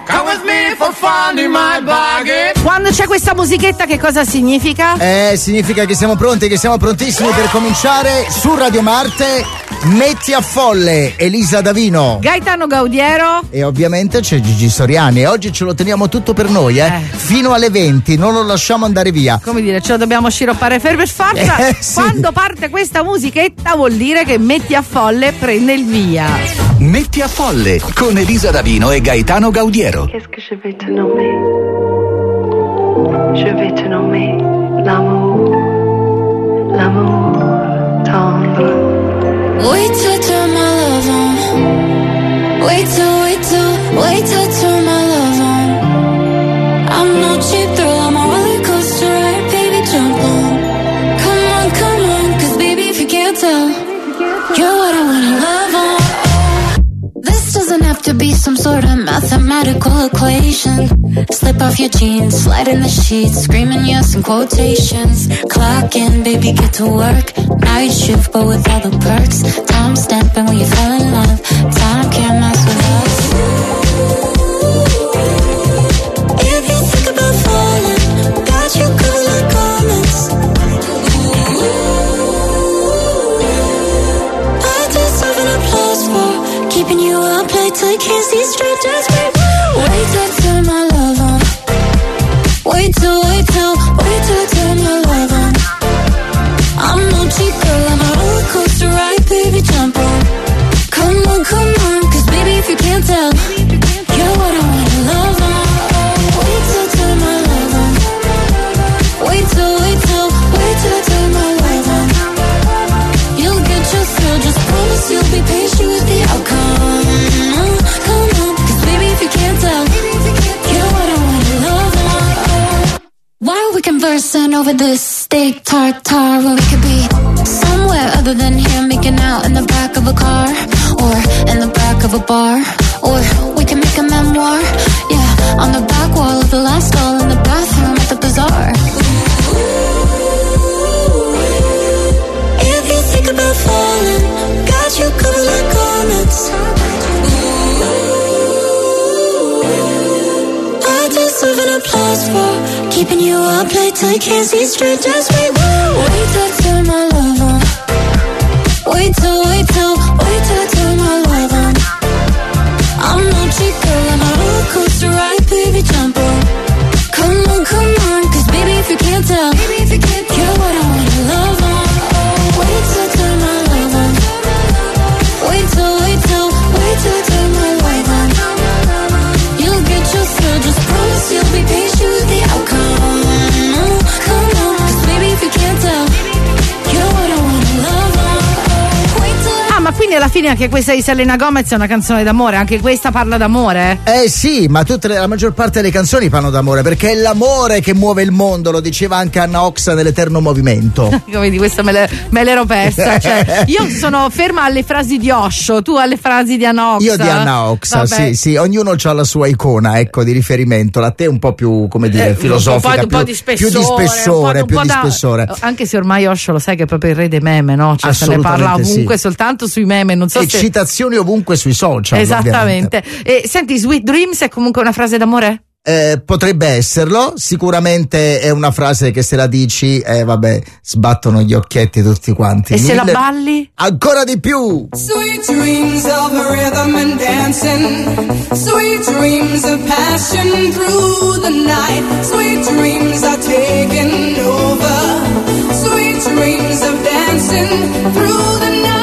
Come with me for fun in my buggy. Quando c'è questa musichetta che cosa significa? Significa che siamo pronti, che siamo prontissimi per cominciare su Radio Marte. Metti a folle, Elisa Davino, Gaetano Gaudiero e ovviamente c'è Gigi Soriani, e oggi ce lo teniamo tutto per noi, fino alle 20, non lo lasciamo andare via. Come dire, ce lo dobbiamo sciroppare per forza. Sì. Quando parte questa musichetta vuol dire che Metti a folle prende il via. Metti a folle con Elisa Davino e Gaetano Gaudiero. Qu'est-ce que je vais te nommer? Je vais te nommer l'amour, l'amour tendre. Wait till turn my love on. Wait till turn my love on. I'm no cheap thrill, I'm a roller coaster ride, baby, jump on. Come on, cause baby, if you can't tell, you're what I wanna love on. This doesn't have to be some sort of mathematical equation. Slip off your jeans, slide in the sheets, screaming yes in quotations. Clock in, baby, get to work. Night shift, but with all the perks. Time stamping when you fell in love. Time can't mess with us. If you think about falling, got you covered like garments. I deserve an applause for keeping you up late till you can't see straight. Just wait till turn my love on. Wait till I turn my love on. I'm no cheap girl, I'm a roller coaster ride, baby, jump on. Come on, cause baby, if you can't tell, you're what I wanna love on. Wait till I turn my love on. Wait till I turn my love on. You'll get your thrill, just promise you'll be patient with the outcome. Come on, cause baby, if you can't tell, you're what I wanna love on. Why are we conversing over this steak tartare when we could be somewhere other than here, making out in the back of a car or in the back of a bar, or we can make a memoir, yeah, on the back wall of the last stall in the bathroom at the bazaar. If you think about falling, got you covered like garments. I deserve an applause for keeping you up late till you can't see straight. Just wait till I turn my love on. Wait till I turn my love on. I'm no cheap girl, I'm a roller coaster ride, baby, jump on. Come on, cause baby, if you can't tell, you're what I wanna love on. Wait till I turn my love on. Wait till I turn my love on. You'll get your thrill, just promise you'll be patient with the outcome. Come on, cause baby, if you can't tell, you're what I wanna love on. Ma quindi alla fine anche questa di Selena Gomez è una canzone d'amore, anche questa parla d'amore? Sì, ma la maggior parte delle canzoni parlano d'amore, perché è l'amore che muove il mondo, lo diceva anche Anna Oxa nell'Eterno Movimento. Come di questa me l'ero persa, cioè, io sono ferma alle frasi di Osho, tu alle frasi di Anna Oxa. Io di Anna Oxa, sì, ognuno ha la sua icona, ecco, di riferimento. La te è un po' più, come dire, filosofica, un po' di spessore, più di spessore. Anche se ormai Osho lo sai che è proprio il re dei meme, no? Cioè se ne parla ovunque, sì. Soltanto sui meme, non so e se... citazioni ovunque sui social. Esattamente. E senti, Sweet Dreams è comunque una frase d'amore? Potrebbe esserlo, sicuramente è una frase che se la dici, vabbè, sbattono gli occhietti tutti quanti. E se la balli? Ancora di più! Sweet dreams of rhythm and dancing, sweet dreams of passion through the night, sweet dreams are taking over, sweet dreams of dancing through the night.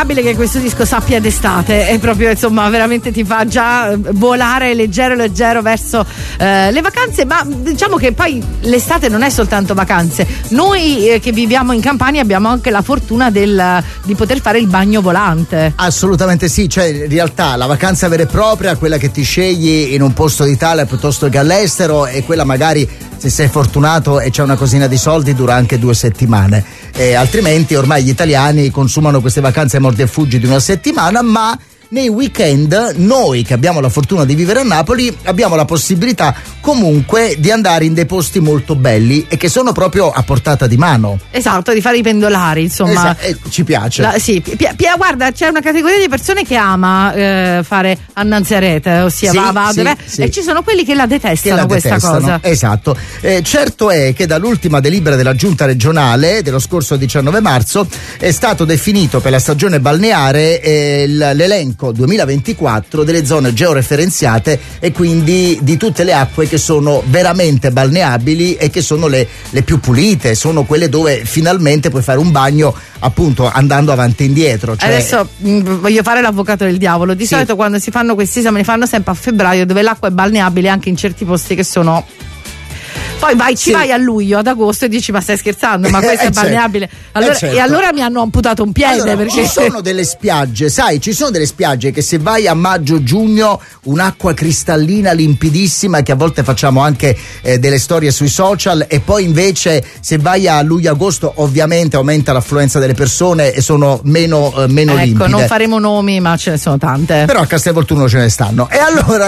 innegabile che questo disco sappia d'estate, è proprio, insomma, veramente ti fa già volare leggero verso le vacanze, ma diciamo che poi l'estate non è soltanto vacanze. Noi che viviamo in Campania abbiamo anche la fortuna di poter fare il bagno volante. Assolutamente sì, cioè in realtà la vacanza vera e propria, quella che ti scegli in un posto d'Italia piuttosto che all'estero, e quella magari, se sei fortunato e c'è una cosina di soldi, dura anche 2 settimane, altrimenti ormai gli italiani consumano queste vacanze a mordi e fuggi di una settimana. Ma nei weekend noi che abbiamo la fortuna di vivere a Napoli abbiamo la possibilità comunque di andare in dei posti molto belli e che sono proprio a portata di mano. Esatto, di fare i pendolari, insomma. Ci piace. Sì, guarda, c'è una categoria di persone che ama fare annanziarete, ossia sì. E ci sono quelli che la detestano, questa cosa. Esatto. Certo è che dall'ultima delibera della giunta regionale dello scorso 19 marzo è stato definito per la stagione balneare l'elenco 2024 delle zone georeferenziate, e quindi di tutte le acque che sono veramente balneabili e che sono le più pulite, sono quelle dove finalmente puoi fare un bagno appunto andando avanti e indietro. Cioè... Adesso voglio fare l'avvocato del diavolo. Di solito quando si fanno questi esami li fanno sempre a febbraio, dove l'acqua è balneabile anche in certi posti che sono... Poi vai a luglio, ad agosto, e dici: ma stai scherzando, ma questo è balneabile? Allora, certo. E allora mi hanno amputato un piede, allora, perché ci sono delle spiagge, ci sono delle spiagge che se vai a maggio-giugno, un'acqua cristallina limpidissima, che a volte facciamo anche delle storie sui social, e poi invece se vai a luglio-agosto ovviamente aumenta l'affluenza delle persone e sono meno limpide. Ecco, non faremo nomi, ma ce ne sono tante. Però a Castelvolturno ce ne stanno. E allora,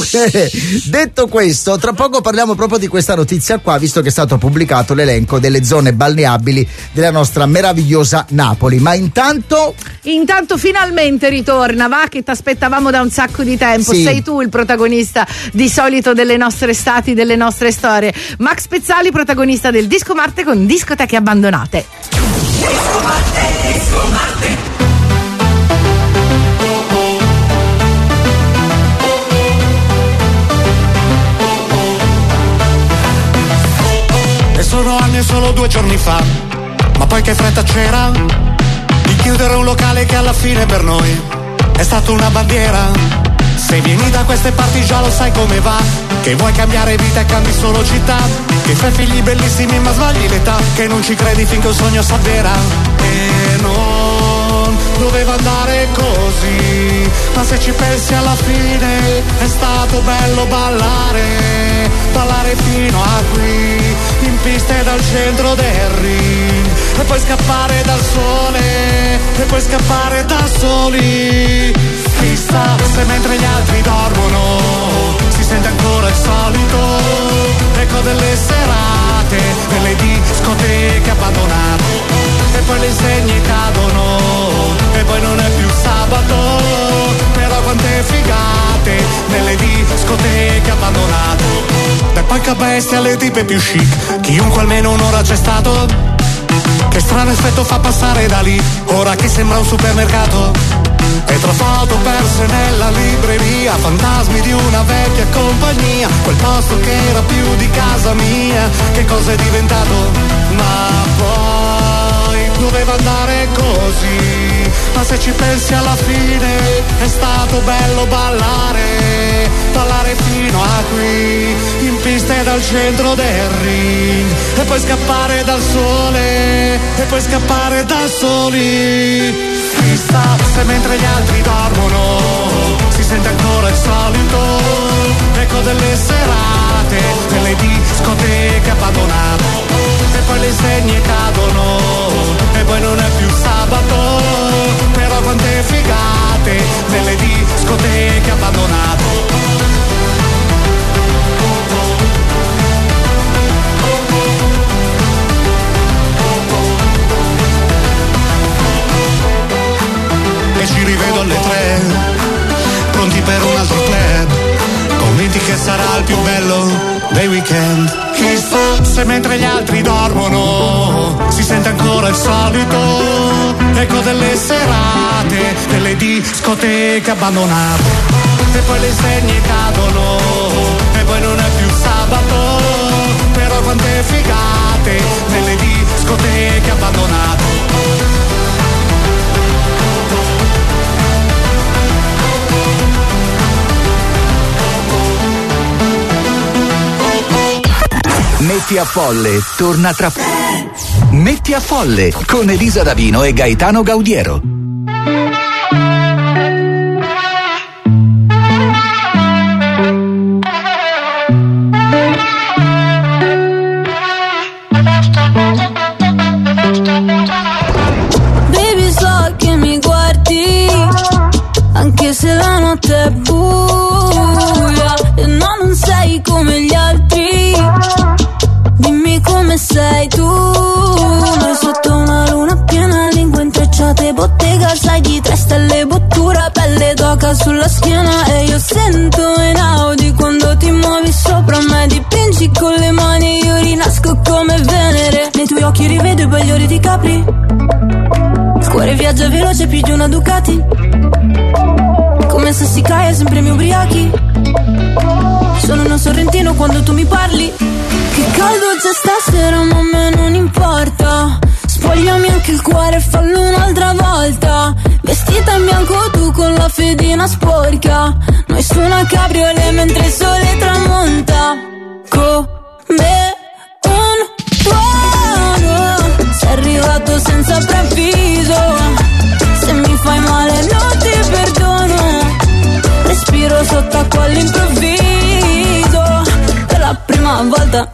detto questo, tra poco parliamo proprio di questa notizia qua, visto che è stato pubblicato l'elenco delle zone balneabili della nostra meravigliosa Napoli. Ma intanto finalmente ritorna, va, che ti aspettavamo da un sacco di tempo. Sì. Sei tu il protagonista di solito delle nostre estati, delle nostre storie. Max Pezzali, protagonista del Disco Marte con Discoteche Abbandonate. Disco Marte. Sono anni e solo 2 giorni fa, ma poi che fretta c'era di chiudere un locale che alla fine per noi è stato una bandiera. Se vieni da queste parti già lo sai come va, che vuoi cambiare vita e cambi solo città, che fai figli bellissimi ma sbagli l'età, che non ci credi finché un sogno s'avvera. E non doveva andare così, ma se ci pensi alla fine è stato bello ballare fino a qui, in pista e dal centro del ring, e poi scappare dal sole, e poi scappare da soli. Chissà se mentre gli altri dormono si sente ancora il solito eco delle serate, delle discoteche abbandonate, e poi le insegne cadono, e poi non è più sabato, però quante figate nelle discoteche abbandonate. Dai palca bestia alle tipe più chic, chiunque almeno un'ora c'è stato. Che strano effetto fa passare da lì, ora che sembra un supermercato. E tra foto perse nella libreria, fantasmi di una vecchia compagnia, quel posto che era più di casa mia, che cosa è diventato? Ma poi doveva andare così, ma se ci pensi alla fine è stato bello ballare fino a qui, in pista e dal centro del ring, e poi scappare dal sole, e poi scappare da soli. Chissà se mentre gli altri dormono si sente ancora il solito eco delle serate, delle discoteche abbandonate, e poi le insegne cadono, e poi non è più sabato, però quante figate nelle discoteche abbandonate. E ci rivedo alle 3, pronti per un altro club, convinti che sarà il più bello dei weekend. Chissà se mentre gli altri dormono si sente ancora il solito eco delle serate, delle discoteche abbandonate, e poi le insegne cadono, e poi non è più sabato, però quante figate nelle discoteche abbandonate. Metti a Folle torna tra Metti a Folle con Elisa Davino e Gaetano Gaudiero. Baby, so che mi guardi anche se la notte è buia e non sei come gli altri. Dimmi come sei tu, noi sotto una luna piena, lingue intrecciate, bottega, sai di 3 stelle, bottura, pelle d'oca sulla schiena. E io sento in Audi quando ti muovi sopra me, dipingi con le mani, io rinasco come Venere. Nei tuoi occhi rivedo i bagliori di Capri, il cuore viaggia veloce più di una Ducati, come se si cae sempre mi ubriachi. Sono uno sorrentino quando tu mi parli. Che caldo c'è stasera ma a me non importa. Spogliami anche il cuore e fallo un'altra volta. Vestita in bianco tu con la fedina sporca, noi su una cabriolet mentre il sole tramonta. Come un tuono sei arrivato senza preavviso. Se mi fai male non ti perdono. Respiro sott'acqua all'improvviso per la prima volta.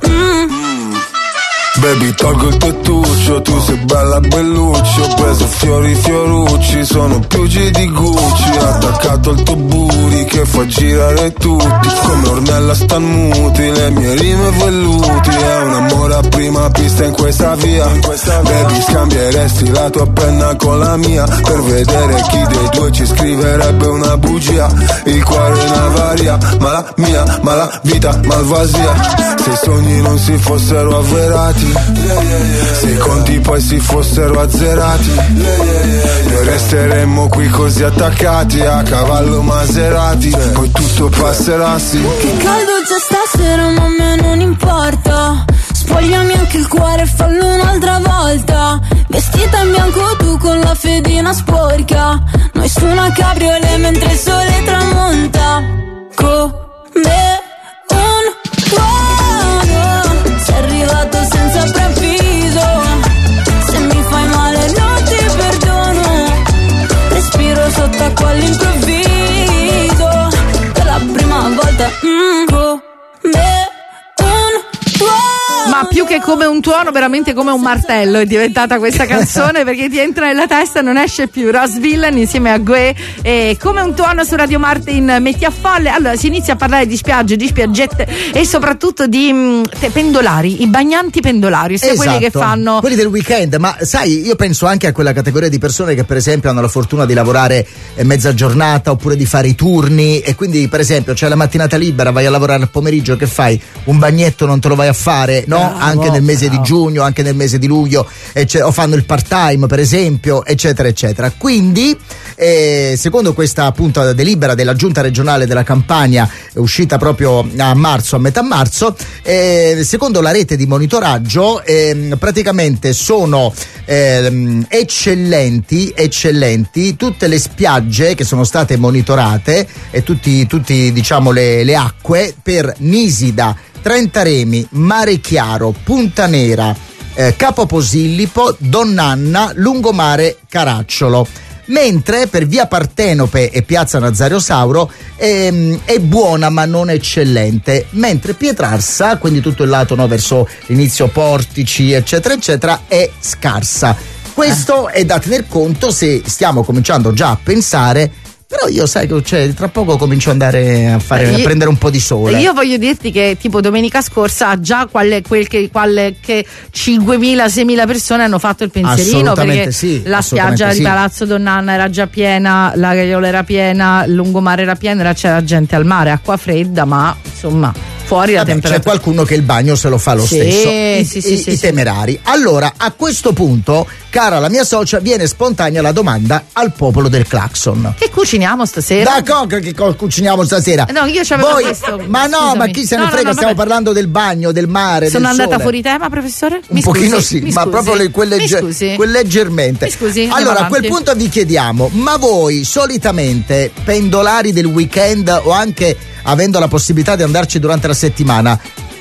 Baby, tolgo il tettuccio, tu sei bella belluccio. Ho preso fiori fiorucci, sono più G di Gucci. Attaccato al tuo booty che fa girare tutti, come Ornella stan muti, le mie rime velluti. È un amore a prima pista in questa via. Baby, scambieresti la tua penna con la mia per vedere chi dei due ci scriverebbe una bugia. Il cuore è una varia, ma la mia, ma la vita malvasia. Se i sogni non si fossero avverati, se i conti poi si fossero azzerati, noi resteremmo qui così attaccati a cavallo Maserati, poi tutto passerà, sì. Che caldo c'è stasera ma a me non importa. Spogliami anche il cuore e fallo un'altra volta. Vestita in bianco tu con la fedina sporca, noi su una cabriolet mentre il sole tramonta. Come un tuono sei arrivato senza preavviso. Se mi fai male non ti perdono. Respiro sott'acqua all'improvviso per la prima volta. Come un tuono. Ma più che come un tuono, veramente come un martello è diventata questa canzone, perché ti entra nella testa e non esce più. Ross Villain insieme a Gue e come un tuono su Radio Marte in Metti a Folle. Allora si inizia a parlare di spiagge, di spiaggette e soprattutto di pendolari, i bagnanti pendolari, ossia quelli che fanno quelli del weekend. Ma sai, io penso anche a quella categoria di persone che per esempio hanno la fortuna di lavorare mezza giornata oppure di fare i turni, e quindi per esempio c'è la mattinata libera, vai a lavorare al pomeriggio, che fai? Un bagnetto non te lo vai a fare, no? Anche nel mese di giugno, anche nel mese di luglio, o fanno il part time per esempio, eccetera eccetera. Quindi secondo questa appunto delibera della giunta regionale della Campania, uscita proprio a marzo, a metà marzo, secondo la rete di monitoraggio praticamente sono eccellenti tutte le spiagge che sono state monitorate e tutti diciamo le acque per Nisida, Trentaremi, Mare Chiaro, Punta Nera, Capo Posillipo, Donnanna, Lungomare, Caracciolo. Mentre per via Partenope e piazza Nazario Sauro è buona ma non eccellente, mentre Pietrarsa, quindi tutto il lato verso l'inizio Portici eccetera eccetera, è scarsa. Questo è da tener conto se stiamo cominciando già a pensare. Però io sai che tra poco comincio ad andare a prendere un po' di sole. Io voglio dirti che tipo domenica scorsa già qualche 5.000-6.000 persone hanno fatto il pensierino, perché sì, la spiaggia di Palazzo Donnanna era già piena, la Gaiola era piena, il lungomare era pieno, c'era gente al mare, acqua fredda, ma insomma fuori la temperatura. C'è qualcuno che il bagno se lo fa lo stesso, i temerari. Allora a questo punto, cara la mia socia, viene spontanea la domanda al popolo del clacson: che cuciniamo stasera? Da coca che cuciniamo stasera? No, io c'avevo questo. Ma no, scusami. Ma chi se ne frega, stiamo parlando del bagno, del mare. Sono del andata sole. fuori tema, professore? Un pochino sì, ma proprio leggermente. Mi scusi, allora a quel punto vi chiediamo: ma voi solitamente pendolari del weekend o anche avendo la possibilità di andarci durante la settimana,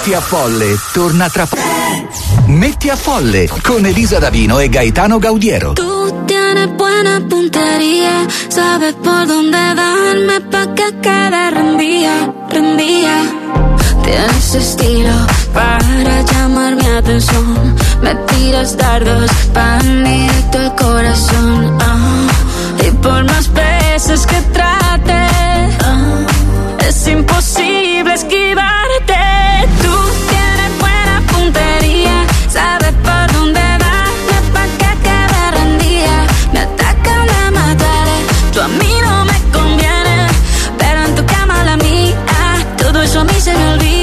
Metti a Folle torna tra Metti a Folle con Elisa Davino e Gaetano Gaudiero. Tú tienes buena puntería, sabes por dónde darme pa' que quede rendida. Tienes estilo para llamar mi atención, me tiras dardos pan directo al corazón. Y por más veces que trate, es imposible esquivarte. Tú tienes buena puntería, sabes por dónde darme pa' que quede rendida. Me atacan, me mataré, tú a mí no me conviene, pero en tu cama la mía, todo eso a mí se me olvida.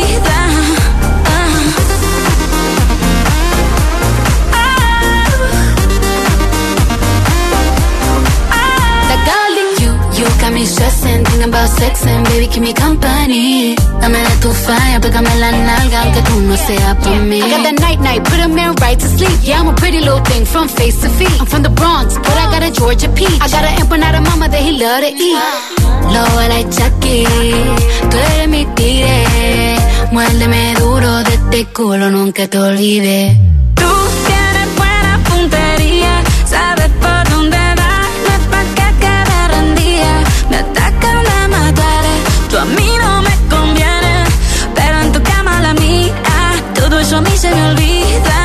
Got me stressing, thinking about sex and baby, keep me company. Dame de tu fire, pégame la nalga, aunque tú no seas por mí. I got that night, put a man right to sleep. Yeah, I'm a pretty little thing from face to feet. I'm from the Bronx, but I got a Georgia peach. I got an empanada mama that he love to eat. Lo like Chucky, tú eres mi tigre. Muérdeme duro de este culo, nunca te olvides. Tú tienes buena puntería, sabes por dónde darme pa' que quede rendida. Me atacan, me mataré, tú a mí no me conviene, pero en tu cama la mía, todo eso a mí se me olvida.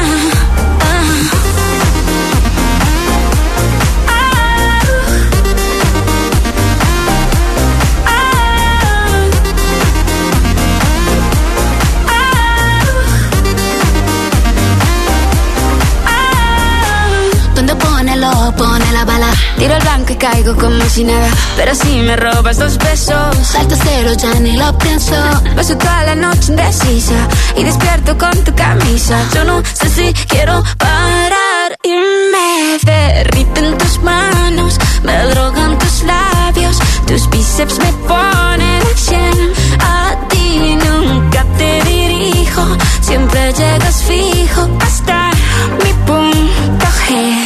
Pone la bala, tiro el blanco y caigo como si nada. Pero si me robas 2 besos, salto cero, ya ni lo pienso. Paso toda la noche indecisa y despierto con tu camisa. Yo no sé si quiero parar y me derriten tus manos, me drogan tus labios, tus bíceps me ponen a 100. A ti nunca te dirijo, siempre llegas fijo hasta mi punto G.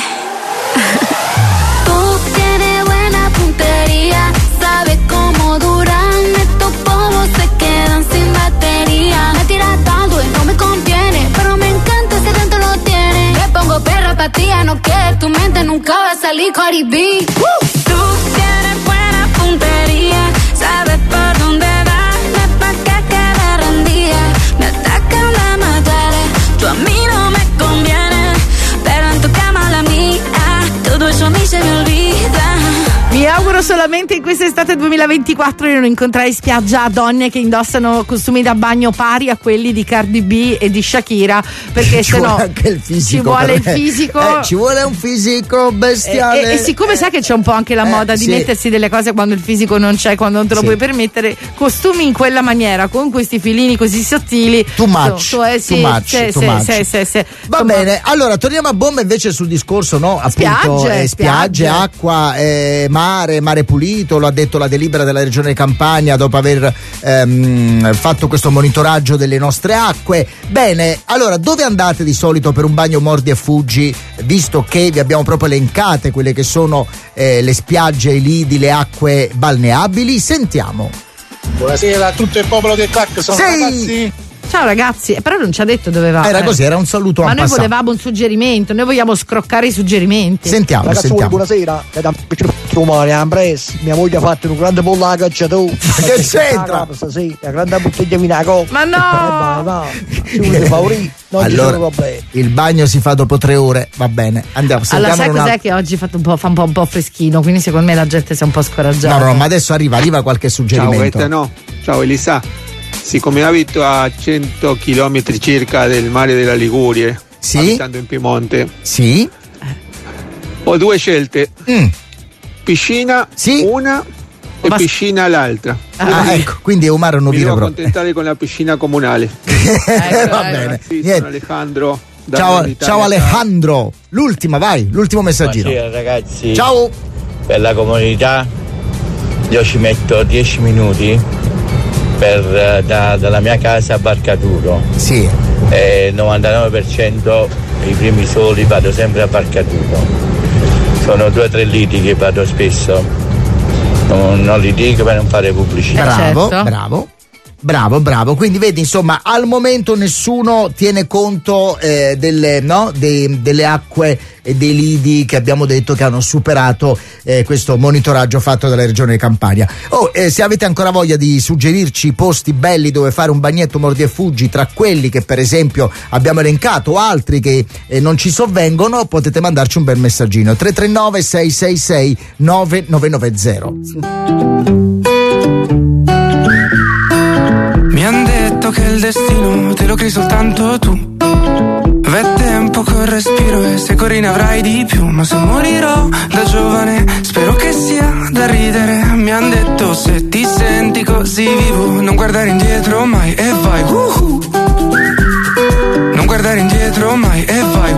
Tú tienes buena puntería, sabes cómo duran estos polvos, se quedan sin batería. Me tiras tanto y no me contiene, pero me encanta ese tanto lo tiene. Le pongo perra pa' ti, no que tu mente nunca va a salir Cardi B. Tú tienes buena puntería, sabes por dónde darme pa' que quede rendida. Me atacan, me mataré, tú a mí no me conviene, pero en tu cama la mía, todo eso a mí se me olvida. Mi auguro solamente in quest'estate 2024 di non incontrare in spiaggia donne che indossano costumi da bagno pari a quelli di Cardi B e di Shakira, perché ci sennò vuole anche il fisico, ci vuole il fisico, ci vuole un fisico bestiale. E siccome sai che c'è un po' anche la moda di mettersi delle cose quando il fisico non c'è, quando non te lo puoi permettere, costumi in quella maniera con questi filini così sottili, too much. Va bene, allora torniamo a bomba invece sul discorso, no? Appunto, spiagge, acqua, mare pulito. Lo ha detto la delibera della regione Campania dopo aver fatto questo monitoraggio delle nostre acque. Bene, allora dove andate di solito per un bagno mordi e fuggi, visto che vi abbiamo proprio elencate quelle che sono le spiagge, i lidi, le acque balneabili? Sentiamo. Buonasera a tutto il popolo del Clac, sono ragazzi. Ciao ragazzi, però non ci ha detto dove va. Era così, era un saluto ma a noi passato. volevamo un suggerimento, noi vogliamo scroccare i suggerimenti. Sentiamo, ragazzi, buonasera. Mia moglie ha fatto un grande pollo alla cacciatore. Che c'entra? La grande bottiglia vinaco. Ma no! Allora, il bagno si fa dopo 3 ore, va bene. Andiamo. Allora, sai cos'è che oggi fa un po' freschino, quindi secondo me la gente si è un po' scoraggiata. No, ma adesso arriva qualche suggerimento. Ciao, ciao Elisa. Siccome abito a 100 km circa del mare della Liguria, abitando in Piemonte, ho 2 scelte: piscina una e piscina l'altra. Ecco, quindi è un mare mi devo accontentare con la piscina comunale. Va bene. Sono Alejandro. Ciao Alejandro. L'ultimo messaggino. Buonasera ragazzi. Ciao. Per la comunità io ci metto 10 minuti dalla mia casa a Barcaturo. Sì. 99% i primi soli vado sempre a Barcaturo. Sono 2 o 3 liti che vado spesso. Non li dico per non fare pubblicità. Bravo. Bravo. Quindi vedi, insomma, al momento nessuno tiene conto delle acque e dei lidi che abbiamo detto che hanno superato questo monitoraggio fatto dalla regione Campania. Se avete ancora voglia di suggerirci posti belli dove fare un bagnetto mordi e fuggi, tra quelli che per esempio abbiamo elencato o altri che non ci sovvengono, potete mandarci un bel messaggino 339 666 9990. Mi han detto che il destino te lo crei soltanto tu. V'è tempo col respiro e se corri ne avrai di più. Ma se morirò da giovane spero che sia da ridere. Mi han detto se ti senti così vivo non guardare indietro mai e vai non guardare indietro mai e vai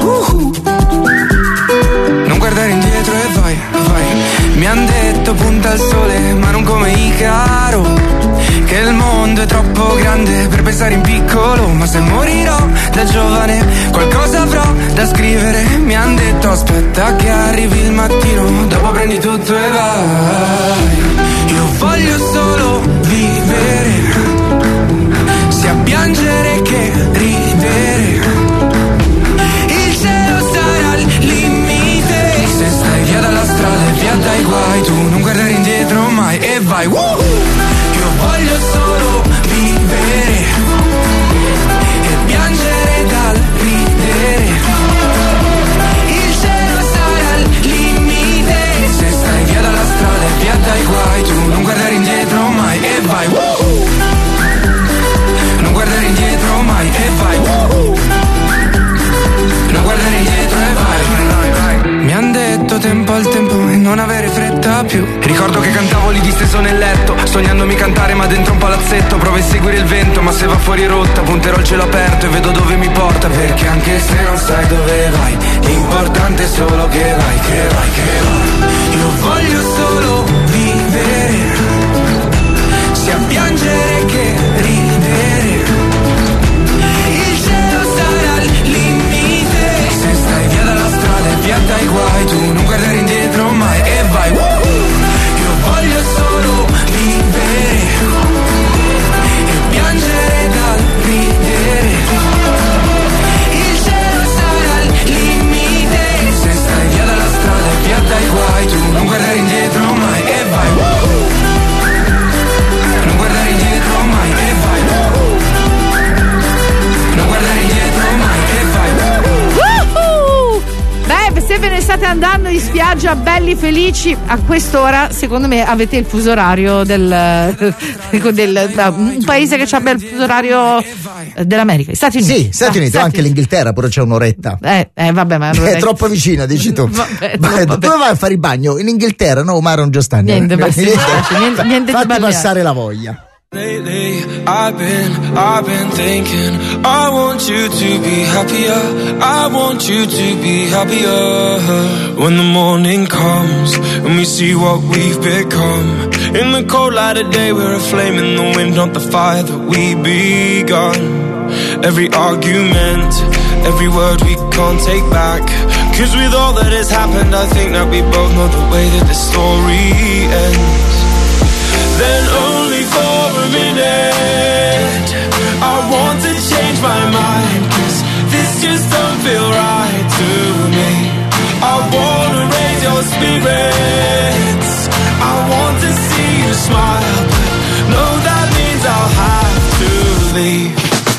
non guardare indietro e vai. Mi han detto punta al sole ma non come Icaro, che il mondo è troppo grande per pensare in piccolo. Ma se morirò da giovane qualcosa avrò da scrivere. Mi han detto aspetta che arrivi il mattino, dopo prendi tutto e vai. Io voglio solo vivere, sia piangere che ridere. Il cielo sarà il limite, se stai via dalla strada e via dai guai, tu non guardare indietro mai e vai. Voglio solo vivere e piangere dal ridere. Il cielo sarà il limite, se stai via dalla strada e via dai guai, tu non guardare indietro mai e vai. Non guardare indietro mai e vai. Non guardare indietro e vai. Mi han detto tempo al tempo e non avere fretta più. Ricordo che cantavo lì disteso nel letto, sognandomi cantare ma dentro un palazzetto. Provo a seguire il vento ma se va fuori rotta punterò il cielo aperto e vedo dove mi porta. Perché anche se non sai dove vai, l'importante è solo che vai, che vai, che vai. Io voglio solo vivere, sia piangere che ridere. Il cielo sarà il limite, se stai via dalla strada e via dai guai, tu non guardare indietro mai e vai. Io voglio solo vivere e piangere dal ridere. Il cielo sarà il limite, se stai via dalla strada e via dai guai, tu non guardare indietro mai e vai. Non guardare indietro mai e vai. Non guardare indietro mai e vai. Beh, se ve ne state andando in spiaggia belli felici a quest'ora, secondo me avete il fuso orario del un paese che ha il fuso orario dell'America, Stati Uniti. Sì, Stati Uniti, anche l'Inghilterra pure c'è un'oretta. Vabbè, ma è troppo vicina, dici tu. Dove vai a fare il bagno? In Inghilterra? No, ma non già stanno. Niente, niente fatti passare la voglia. Lately, I've been thinking, I want you to be happier, I want you to be happier. When the morning comes and we see what we've become, in the cold light of day we're a flame in the wind, not the fire that we begun. Every argument, every word we can't take back, 'cause with all that has happened I think that we both know the way that the story ends. Then only for a minute I want to change my mind, 'cause this just don't feel right to me. I wanna raise your spirits, I want to see you smile, but no, that means I'll have to leave.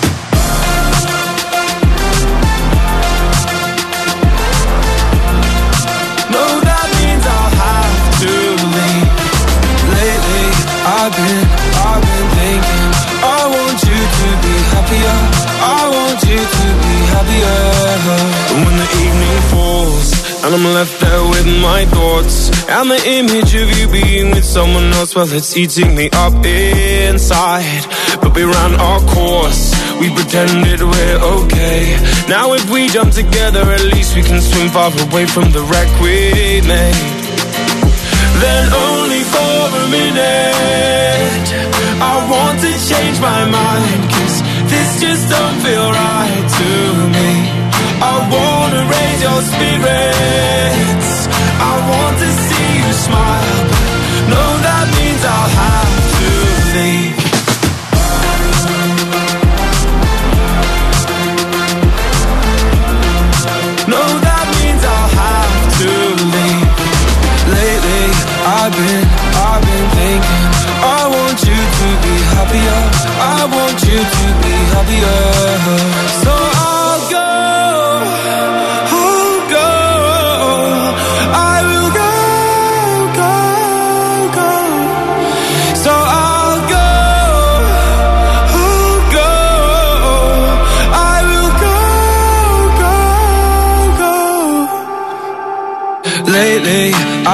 No, that means I'll have to leave. Lately I've been thinking, I want you to be happier, I want you to be happier. And when the evening falls and I'm left there with my thoughts, and the image of you being with someone else, well, it's eating me up inside. But we ran our course, we pretended we're okay. Now if we jump together, at least we can swim far away from the wreck we made. Then only for a minute I want to change my mind, 'cause this just don't feel right to me. I wanna raise your spirits, I want to see you smile, but no, that means I'll have to leave.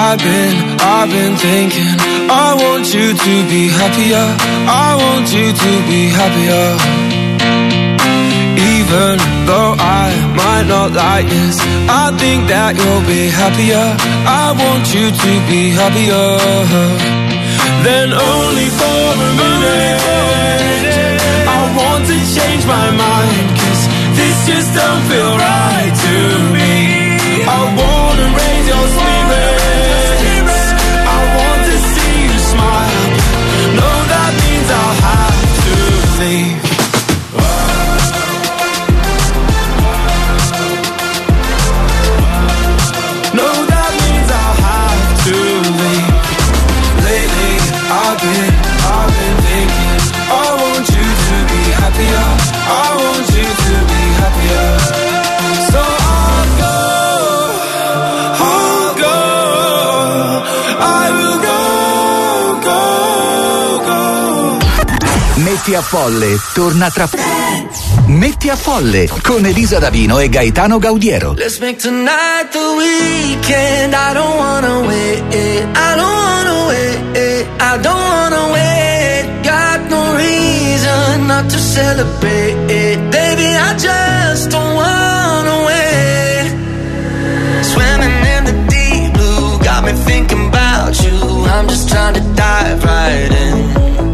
I've been thinking, I want you to be happier, I want you to be happier. Even though I might not like this, I think that you'll be happier, I want you to be happier. Then only for a minute, I want to change my mind, 'cause this just don't feel right to me. I wanna raise your spirits, I want to see you smile. No, that means I'll have to leave. No, that means I'll have to leave. Lately, I've been thinking, I want you to be happier, I want you to be happier. So I'll go, I will go. Metti a Folle torna tra Metti a Folle con Elisa Davino e Gaetano Gaudiero. Let's make tonight the weekend. I don't wanna wait, I don't wanna wait, I don't wanna wait. Got no reason not to celebrate, baby, I just don't wanna wait. Swimming in the deep blue, got me thinking about you. I'm just trying to dive right in.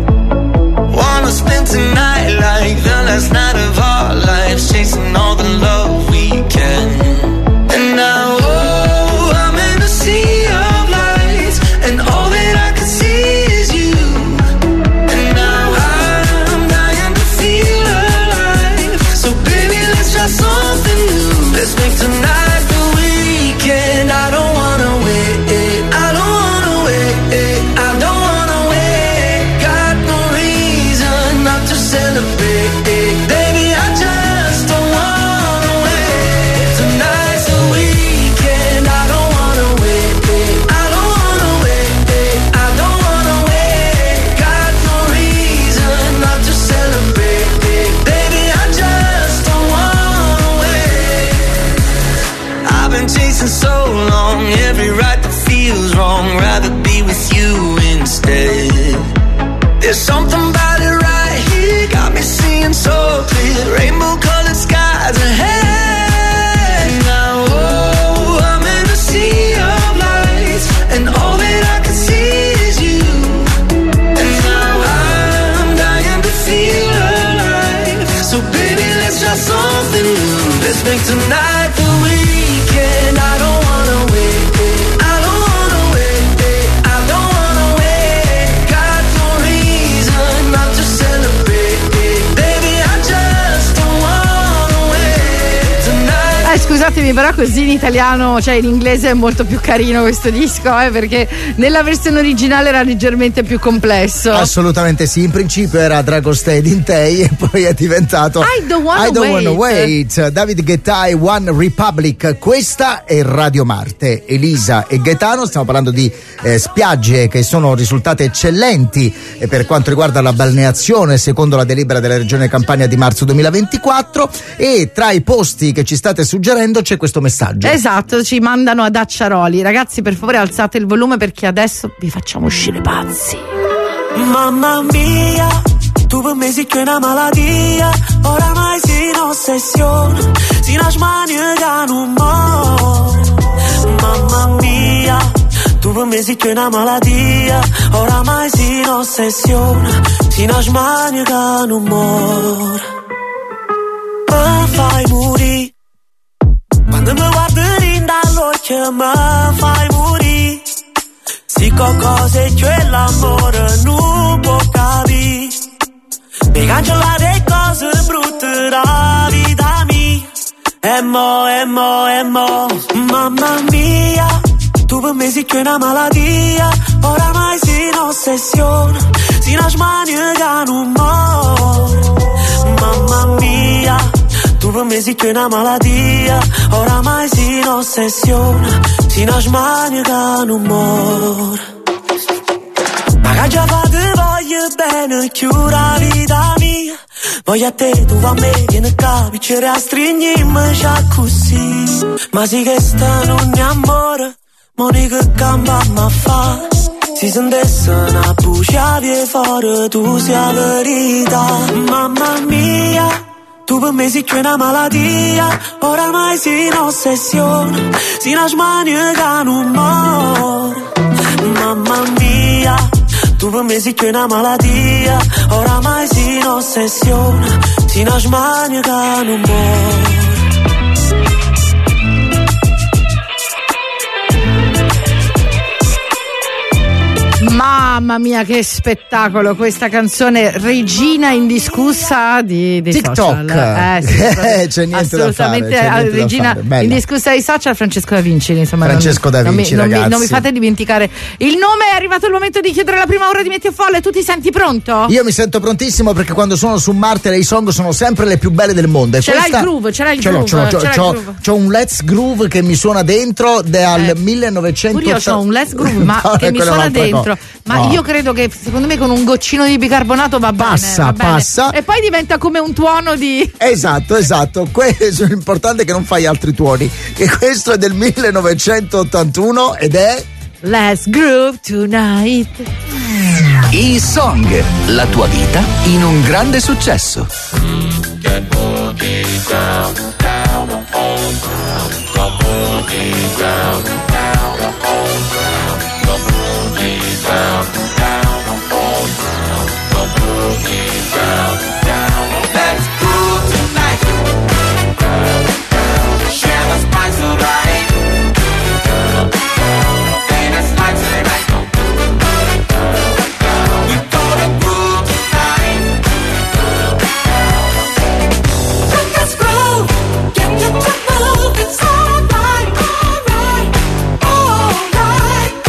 Wanna spend tonight like the last night of our lives, chasing all the love we can. And now, oh, I'm in a sea of lights, and all that I can see is you. And now I'm dying to feel alive, so baby, let's try something new. Let's make tonight the weekend. I don't wanna wait, I don't wanna wait, I don't wanna wait. Got no reason not to celebrate, baby, I just don't wanna wait. Tonight's the weekend. I don't wanna wait, I don't wanna wait, I don't wanna wait. Got no reason not to celebrate, baby, I just don't wanna wait. I've been chasing so long, every right that feels wrong, rather be with you instead. There's something about it right here, got me seeing so clear, rainbow colored skies ahead. Now, oh, I'm in a sea of lights, and all that I can see is you. And now I'm dying to feel alive, so baby, let's try something new. Let's make tonight the weekend. I don't wanna wait, I don't wanna wait, I don't wanna wait. Got no reason not to celebrate, baby, I just don't wanna wait. Tonight. Scusatemi, però così in italiano, cioè in inglese è molto più carino questo disco, perché nella versione originale era leggermente più complesso. Assolutamente sì, in principio era Dragostea Dintei e poi è diventato I don't wanna wait. David Guetta e One Republic. Questa è Radio Marte. Elisa e Gaetano, stiamo parlando di spiagge che sono risultate eccellenti per quanto riguarda la balneazione secondo la delibera della Regione Campania di marzo 2024, e tra i posti che ci state suggerendo c'è questo messaggio. Esatto, ci mandano ad Acciaroli. Ragazzi, per favore alzate il volume perché adesso vi facciamo uscire pazzi. Mamma mia, tu per me sei che una malattia, oramai sei in ossessione, sei una smania che non muore. Mamma mia, tu per me sei che una malattia, oramai sei in ossessione, sei una smania che non muore. Mi fai morire, quando mi guardi dall'occhio mi fai morire. Se qualcosa è che l'amore non può capire, mi cancella le cose brutte da vita mia. E mo, mamma mia, tu per me sei che una malattia, oramai sei in ossessione, sei una smania che non muore. Mamma mia, tu per me sei che una malattia, oramai sei in ossessione, sei una smania che non muore. Ma che già fate voglio bene, chiura vita mia, voglio a te, tu a me, vieni qua, piccere a stringermi già così. Ma sì che sta non è amore, Monica gamba ma fa. Si sentisse una buccia fuori tu sia verità. Mamma mia, tu per me sei una malattia. Oramai sei un'ossessione, sei una smania che non muore. Mamma mia, tu per me sei una malattia. Oramai sei un'ossessione, sei una smania che non muore. Mamma mia, che spettacolo questa canzone, regina indiscussa di TikTok. social. Sì, c'è niente assolutamente da fare, regina indiscussa dei social, Francesco Da Vinci, insomma. Francesco Da Vinci, ragazzi. Non mi fate dimenticare il nome. È arrivato il momento di chiudere la prima ora di Metti a Folle. Tu ti senti pronto? Io mi sento prontissimo, perché quando sono su Marte le song sono sempre le più belle del mondo. Ce l'hai il groove, C'ho un Let's Groove che mi suona dentro dal 1900. Pure io c'ho un Let's Groove ma che mi suona dentro. Ma io credo che secondo me con un goccino di bicarbonato va bene. Passa. E poi diventa come un tuono di. Esatto. L'importante è che non fai altri tuoni. E questo è del 1981 ed è Let's Groove Tonight. E-Song, la tua vita in un grande successo. Let's groove tonight. Share the spice of life. And it's like tonight. We're gonna groove tonight. Let's groove. Get you to move. It's alright, alright, alright.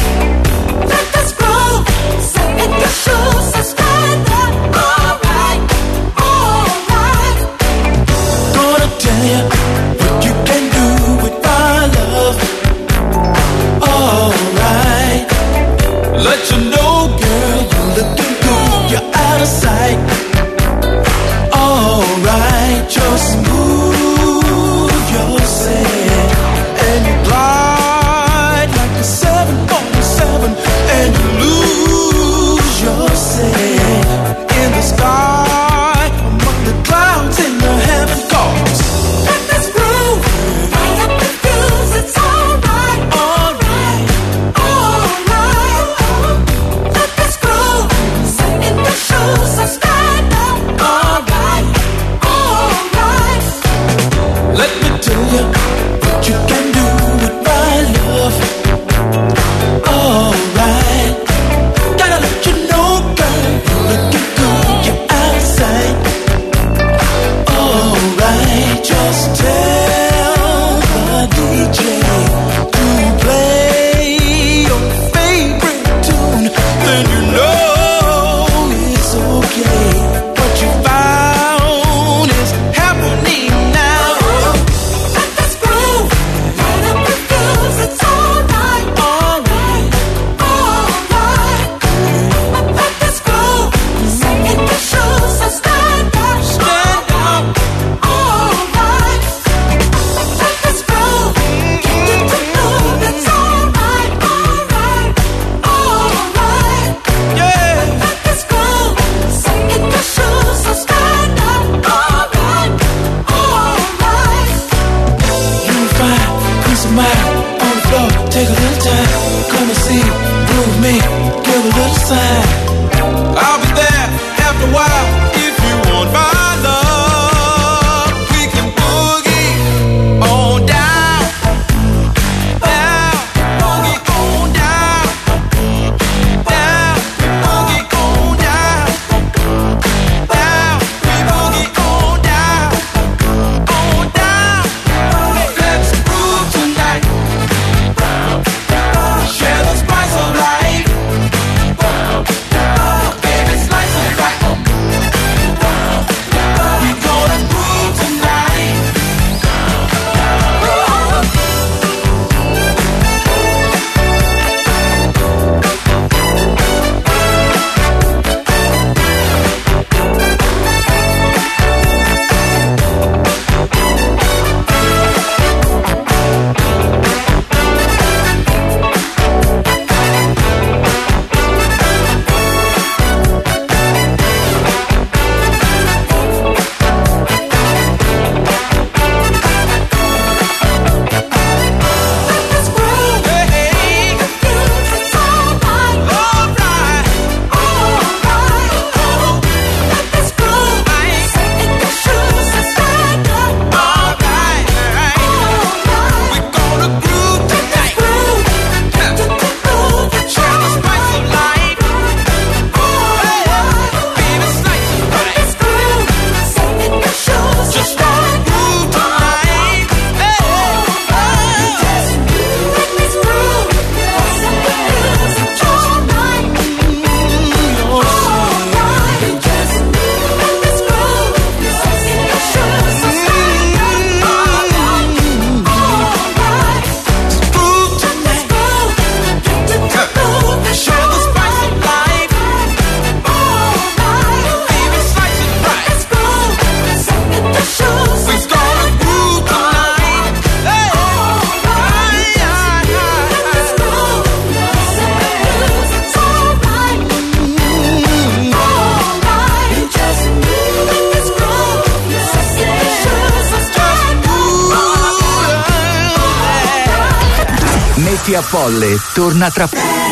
Metti a Folle torna tra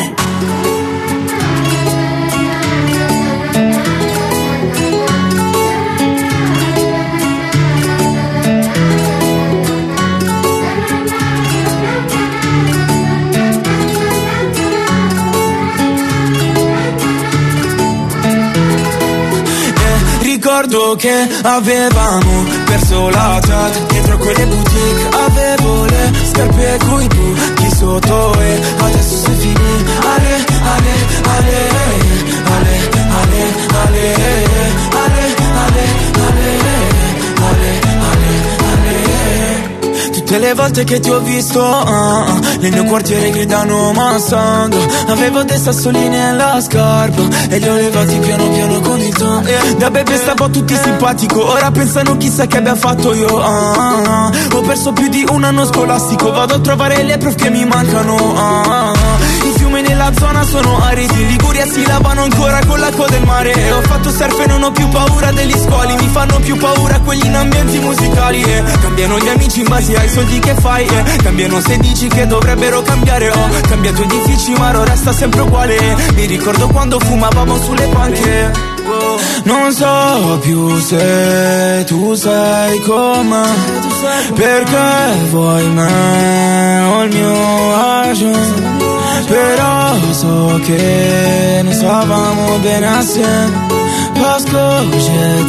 Ricordo che avevamo perso la chat dietro quelle boutique, avevo le scarpe coi buchi sotto e adesso sei finì. Ale, ale, ale, ale, ale, ale, ale, ale, ale, ale, ale. Tutte le volte che ti ho visto nel mio quartiere gridano Mustang, avevo dei sassolini nella scarpa e li ho levati piano piano con il ton. Da bebe stavo tutti simpatico, ora pensano chissà che abbia fatto io. Ho perso più di un anno scolastico, vado a trovare le prove che mi mancano. I fiumi nella zona sono aridi, in Liguria si lavano ancora con l'acqua del mare. Ho fatto surf e non ho più paura degli squali, mi fanno più paura quelli in ambienti musicali. Cambiano gli amici in base ai soldi che fai, cambiano se dici che dovrebbero cambiare. Ho cambiato edifici ma ora resta sempre uguale. Mi ricordo quando fumavamo sulle panche. Non so più se tu sei con me, perché vuoi me o il mio agio. Però so che ne stavamo bene assieme. Parce que je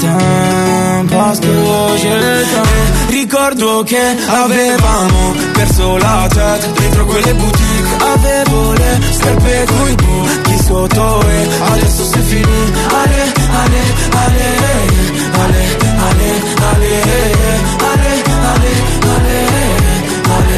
t'aime. Ricordo che avevamo perso la tête dietro quelle boutique, avevo le scarpe coi buchi sotto e adesso sei finì. Ale, ale, ale, ale, ale, ale, ale, ale, ale, ale,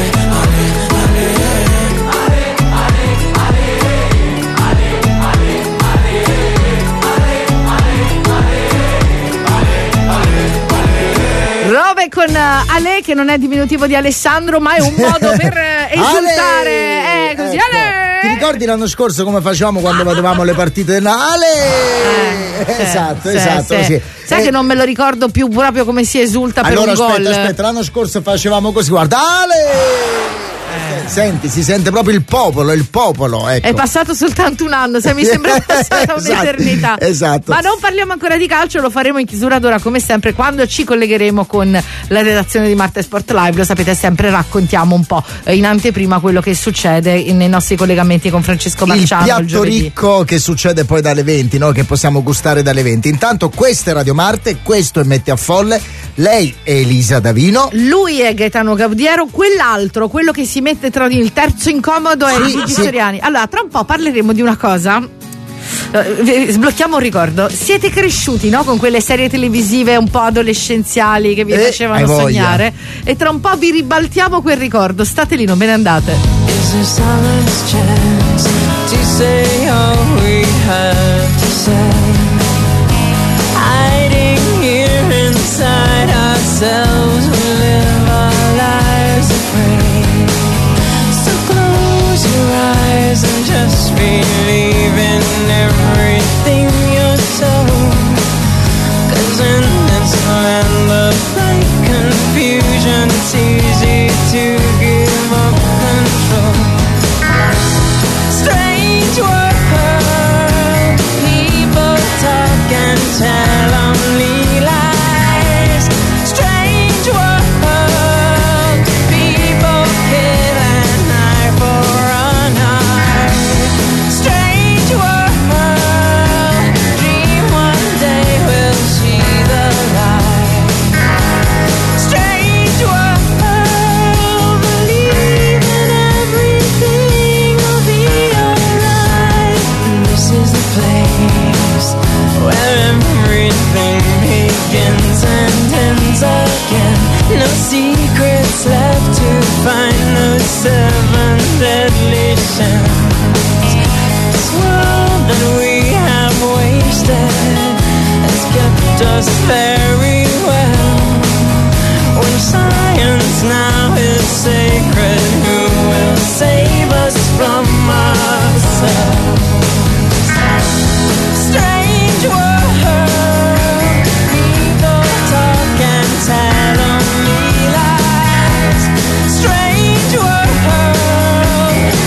Rove con Ale, che non è diminutivo di Alessandro, ma è un modo per esultare. Così, Ale! Ti ricordi l'anno scorso come facevamo quando vedevamo le partite del Ale? Esatto. Sì. Sai che non me lo ricordo più proprio come si esulta per allora, un gol. Aspetta, l'anno scorso facevamo così, guarda, Ale! Senti, si sente proprio il popolo, ecco. È passato soltanto un anno, mi sembra passata un'eternità. Esatto. Ma non parliamo ancora di calcio, lo faremo in chiusura d'ora come sempre quando ci collegheremo con la redazione di Marte Sport Live. Lo sapete, sempre raccontiamo un po' in anteprima quello che succede nei nostri collegamenti con Francesco Marciano. Il piatto ricco che succede poi dalle 20, no? Che possiamo gustare dalle 20. Intanto questa è Radio Marte, questo è Metti a Folle, lei è Elisa Davino, lui è Gaetano Gaudiero, quell'altro, quello che si mette tra il terzo incomodo e Gigi Soriani. Allora, tra un po' parleremo di una cosa. Sblocchiamo un ricordo. Siete cresciuti, no? Con quelle serie televisive un po' adolescenziali che vi facevano sognare. E tra un po' vi ribaltiamo quel ricordo. State lì, non ve ne andate. Is there some chance to say all we have to say? Hiding here inside ourselves, we live our lives afraid. So close your eyes and just believe in everything you're told. 'Cause in this land of great confusion, it's easy to give up control. Strange world, people talk and tell only lies. Strange world, people kill an eye for an eye. Strange world, dream one day we'll see the light. Strange world, believe in everything will be alright. This is the place where everything begins and ends again. No secrets left to find, no 7 deadly sins. This world that we have wasted has kept us very well. When science now is sacred, who will save us from ourselves? Strange world, people talk and tell only lies. Strange world,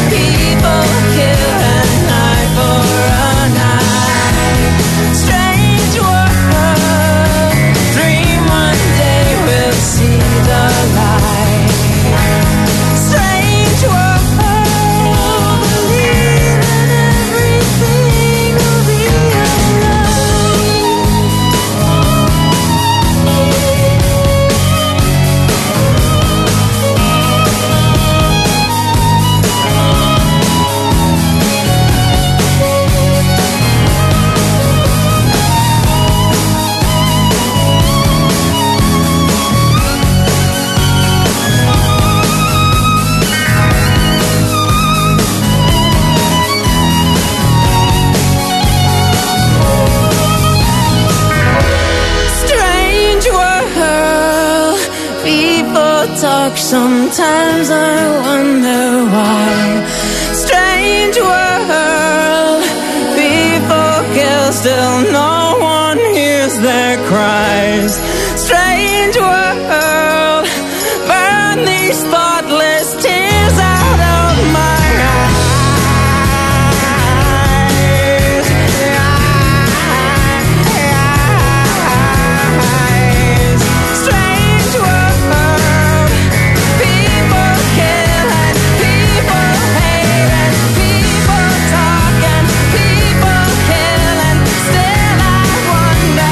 look, sometimes I wonder why. Strange world, people kill, still no one hears their cries. Strange world, burn these thoughtless tears out of my eyes. Strange world, people kill and people hate and people talk and people kill and still I wonder.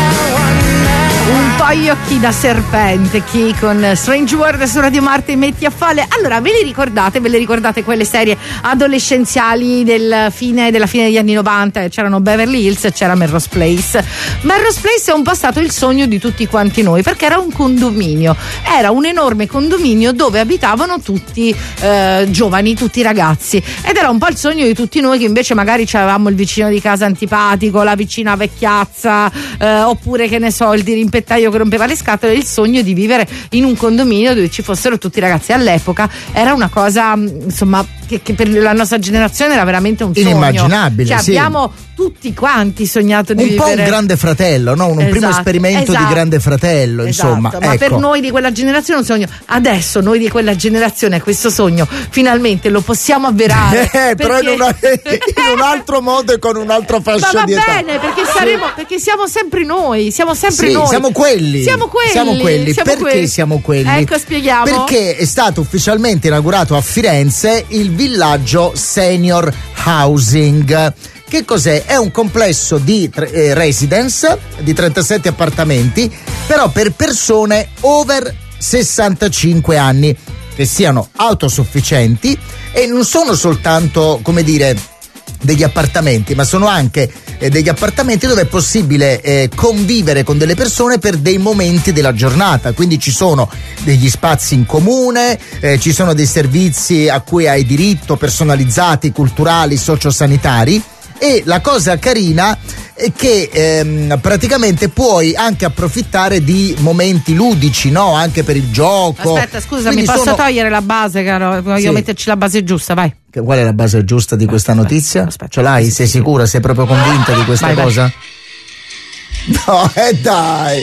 Un po' gli occhi da serpente, chi con Strange World su Radio Marte Metti a Folle. Allora, ve le ricordate quelle serie adolescenziali della fine degli anni 90? C'erano Beverly Hills e c'era Melrose Place. Melrose Place è un po' stato il sogno di tutti quanti noi, perché era un condominio, era un enorme condominio dove abitavano tutti giovani, tutti ragazzi, ed era un po' il sogno di tutti noi che invece magari avevamo il vicino di casa antipatico, la vicina vecchiazza, oppure che ne so, il dirimpettaio che rompeva le scatole. Il sogno di vivere in un condominio dove ci fossero tutti i ragazzi. All'epoca era una cosa, insomma, che per la nostra generazione era veramente un sogno inimmaginabile. Cioè, sì. abbiamo tutti quanti sognato di vivere un po' un Grande Fratello, no? Un primo esperimento di Grande Fratello, insomma. Ma ecco. per noi di quella generazione è un sogno. Adesso noi di quella generazione questo sogno finalmente lo possiamo avverare. Però in un altro modo e con un altro fascia di età. Ma va bene, perché siamo sempre noi, siamo sempre sì, noi. Siamo quelli. Perché siamo quelli? Ecco, spieghiamo. Perché è stato ufficialmente inaugurato a Firenze il villaggio Senior Housing. Che cos'è? È un complesso di residence di 37 appartamenti, però per persone over 65 anni, che siano autosufficienti, e non sono soltanto, come dire, degli appartamenti, ma sono anche degli appartamenti dove è possibile convivere con delle persone per dei momenti della giornata. Quindi ci sono degli spazi in comune, ci sono dei servizi a cui hai diritto, personalizzati, culturali, sociosanitari. E la cosa carina è che praticamente puoi anche approfittare di momenti ludici, no? Anche per il gioco. Aspetta, scusami, posso togliere la base, caro? Voglio metterci la base giusta, vai. Qual è la base giusta di questa notizia? Aspetta, ce l'hai? Sei sicura? Sei proprio convinta di questa cosa? Vai. No, dai!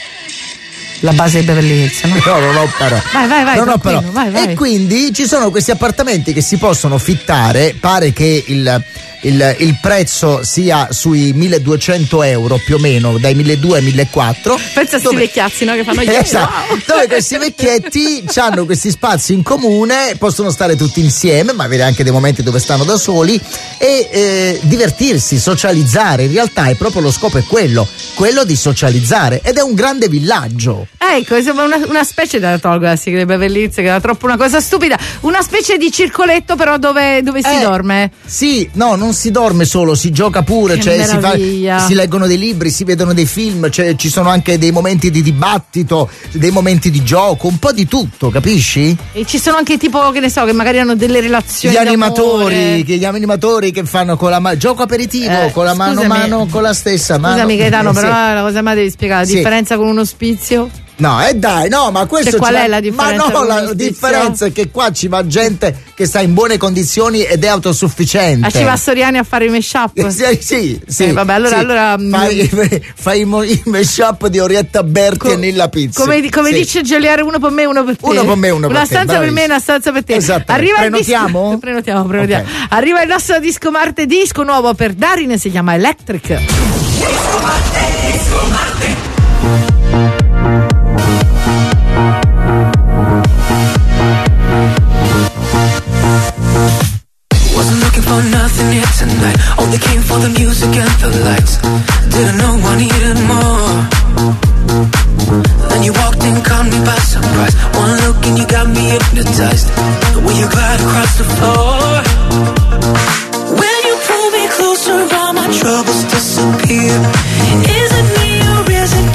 La base di Beverly Hills, no? No, non ho però. Vai, non ho però. Vai. E quindi ci sono questi appartamenti che si possono fittare. Pare che il prezzo sia sui 1.200 euro più o meno, dai 1.200 ai 1.400. Pensa a sti vecchiazzi, no? Che fanno esatto. Dove questi vecchietti hanno questi spazi in comune, possono stare tutti insieme, ma avere anche dei momenti dove stanno da soli e divertirsi, socializzare. In realtà è proprio lo scopo, è quello di socializzare, ed è un grande villaggio. Ecco, insomma, una specie, da tolgo la sigla di Beverly Hills, che era troppo una cosa stupida, una specie di circoletto però dove si dorme. Sì, no, non si dorme solo, si gioca pure, che si leggono dei libri, si vedono dei film, ci sono anche dei momenti di dibattito, dei momenti di gioco, un po' di tutto, capisci? E ci sono anche tipo, che ne so, che magari hanno delle relazioni gli animatori che fanno con la mano, gioco aperitivo, con la mano con la stessa mano. Scusami Gaetano, però la cosa mai devi spiegare la differenza con un ospizio? No, dai, no, ma questo qual è la differenza? Ma no, la differenza è che qua ci va gente che sta in buone condizioni ed è autosufficiente. Ci va Soriani a fare i mashup? Sì. Vabbè, allora fai i mashup di Orietta Berti e Nilla Pizzi. Come dice Giuliare, uno per me, uno per te. Uno per me, uno per te. Una stanza per me, una stanza per te. Esatto. Prenotiamo? Prenotiamo. Okay. Arriva il nostro disco nuovo per Darin, si chiama Electric. Disco Marte. Wasn't looking for nothing here tonight. Only came for the music and the lights. Didn't know I needed more. Then you walked in, caught me by surprise. One look and you got me hypnotized. The way you glide across the floor. When you pull me closer, all my troubles disappear. Is it me or is it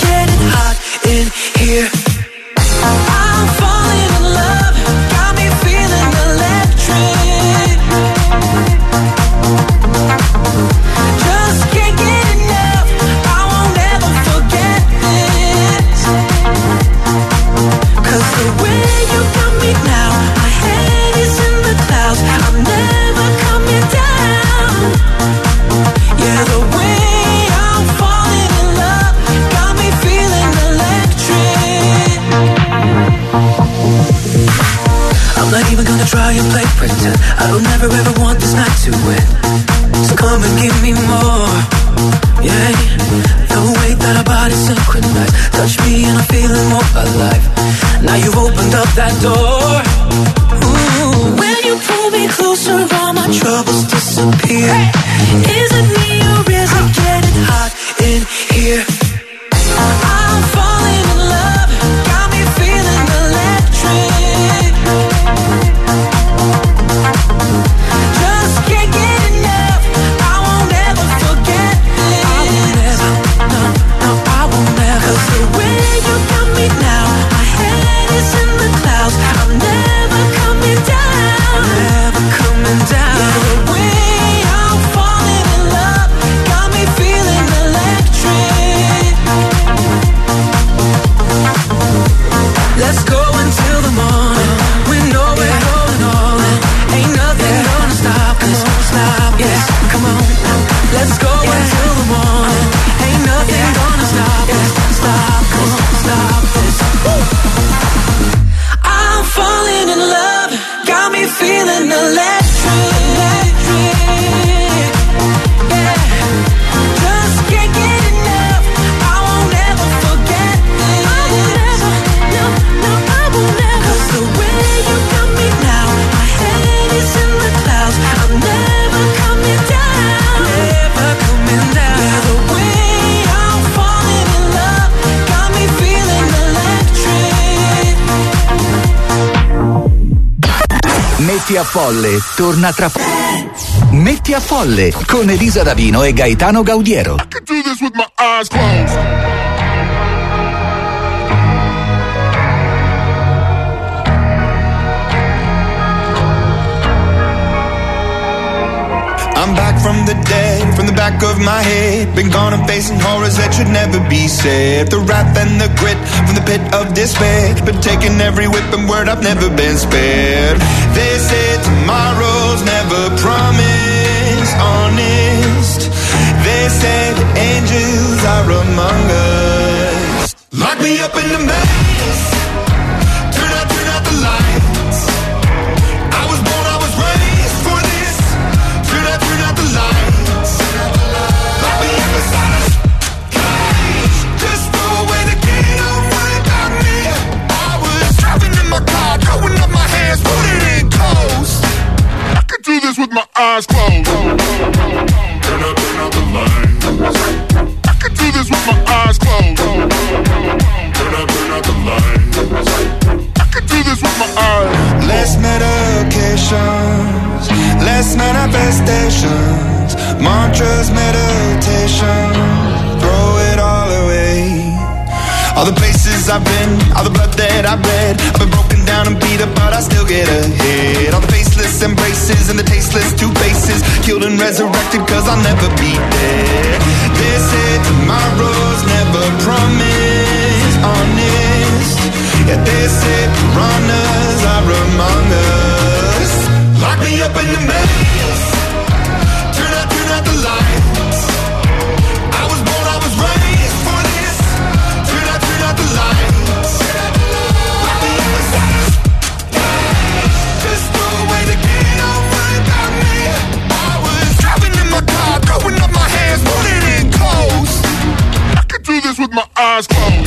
wanna try and play pretend. I don't ever ever want this night to end. So come and give me more. Yeah, the way that our bodies synchronize. Touch me and I'm feeling more alive. Now you've opened up that door. Ooh. When you pull me closer, all my troubles disappear. Is it me or is it getting hot in here? I'm falling in love, got me feeling electric. Just can't get enough, I won't ever forget it. I won't ever, no, I won't ever. 'Cause the way you got me now, my head is in the clouds. I'm never coming down, never coming down. Yeah, the way I'm falling in love, got me feeling electric. Let's go until the morning. We know we're going all in. Ain't nothing gonna stop us. Stop us. Come on. Let's go until the morning. Ain't nothing gonna stop us. Stop us. Stop us. I'm falling in love. Got me feeling electric. Yeah. Just can't get enough. I won't ever forget it. I won't ever. No, I won't ever. 'Cause the way you got me now, my head is in the clouds. I'm never coming down, never coming down. Yeah, the way I'm falling in love, got me feeling electric. Metti a Folle torna tra Metti a Folle con Elisa Davino e Gaetano Gaudiero. I could do this with my eyes closed. I'm back from the dead, from the back of my head. Been gone and facing horrors that should never be said. The wrath and the grit from the pit of despair. Been taking every whip and word, I've never been spared. They say tomorrow's never promised, honest. They say the angels are among us. Lock me up in the maze. Turn out the lights. I was born, I was raised for this. Turn out the lights. Lock me up inside a cage. Just throw away the key, don't worry about me. I was driving in my car, throwing up my hands, putting in coast. I could do this with my eyes closed. Turn out the lights. I could do this with my eyes closed. Turn out the lights. I could do this with my eyes. Less medications, less manifestations, mantras, meditation, throw it all away. All the places I've been, all the blood that I've bled, I've been broken down and beat up, but I still get ahead. All the faceless embraces and the tasteless two faces, killed and resurrected, 'cause I'll never be dead. They say tomorrow's never promised, honest. Yeah, they say piranhas are among us. Lock me up in the maze. Turn out the lights. I was born, I was raised for this. Turn out the lights. Lock me up inside a cage. Just throw away the key, don't worry about me. I was driving in my car, throwing up my hands, putting in coast. I could do this with my eyes closed.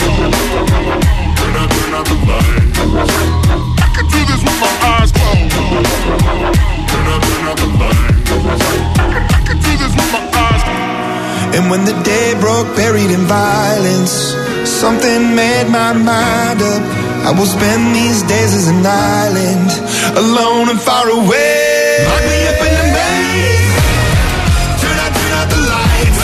Turn out the lights. I could do this with my eyes closed. Turn out the lights. I could do this with my eyes closed. And when the day broke, buried in violence, something made my mind up. I will spend these days as an island, alone and far away. Lock me up in the maze. Turn out the lights.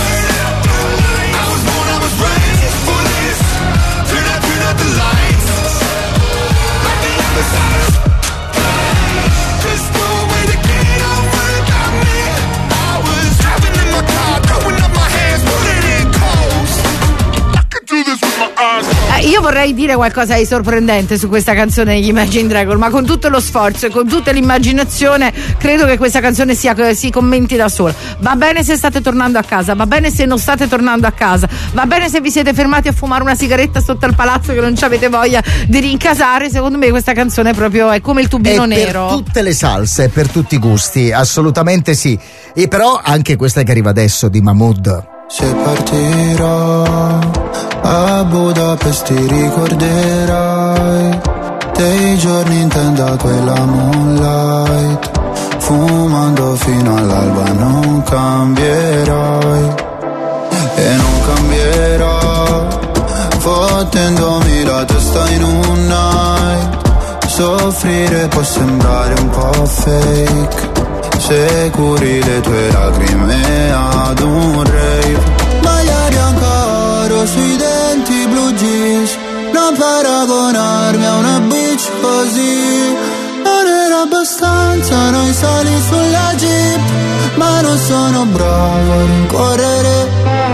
I was born, I was raised for this. Turn out the lights. Lock me up inside a cage. Just throw away the key, don't worry about me. I was driving in my car, throwing up my hands, putting in coast. I could do this with my eyes closed. Io vorrei dire qualcosa di sorprendente su questa canzone degli Imagine Dragons, ma con tutto lo sforzo e con tutta l'immaginazione credo che questa canzone si commenti da sola. Va bene se state tornando a casa, va bene se non state tornando a casa, va bene se vi siete fermati a fumare una sigaretta sotto il palazzo che non avete voglia di rincasare. Secondo me questa canzone proprio è come il tubino nero. Per tutte le salse, per tutti i gusti, assolutamente sì. E però anche questa che arriva adesso di Mahmood. Se partirò a Budapest ti ricorderai dei giorni in tenda quella moonlight, fumando fino all'alba non cambierai e non cambierò, fottendomi la testa in un night. Soffrire può sembrare un po' fake se curi le tue lacrime ad un rave. Magliari ancora sui denti blu jeans, non paragonarmi a una bitch così. Non era abbastanza noi sali sulla jeep, ma non sono bravo a rincorrere.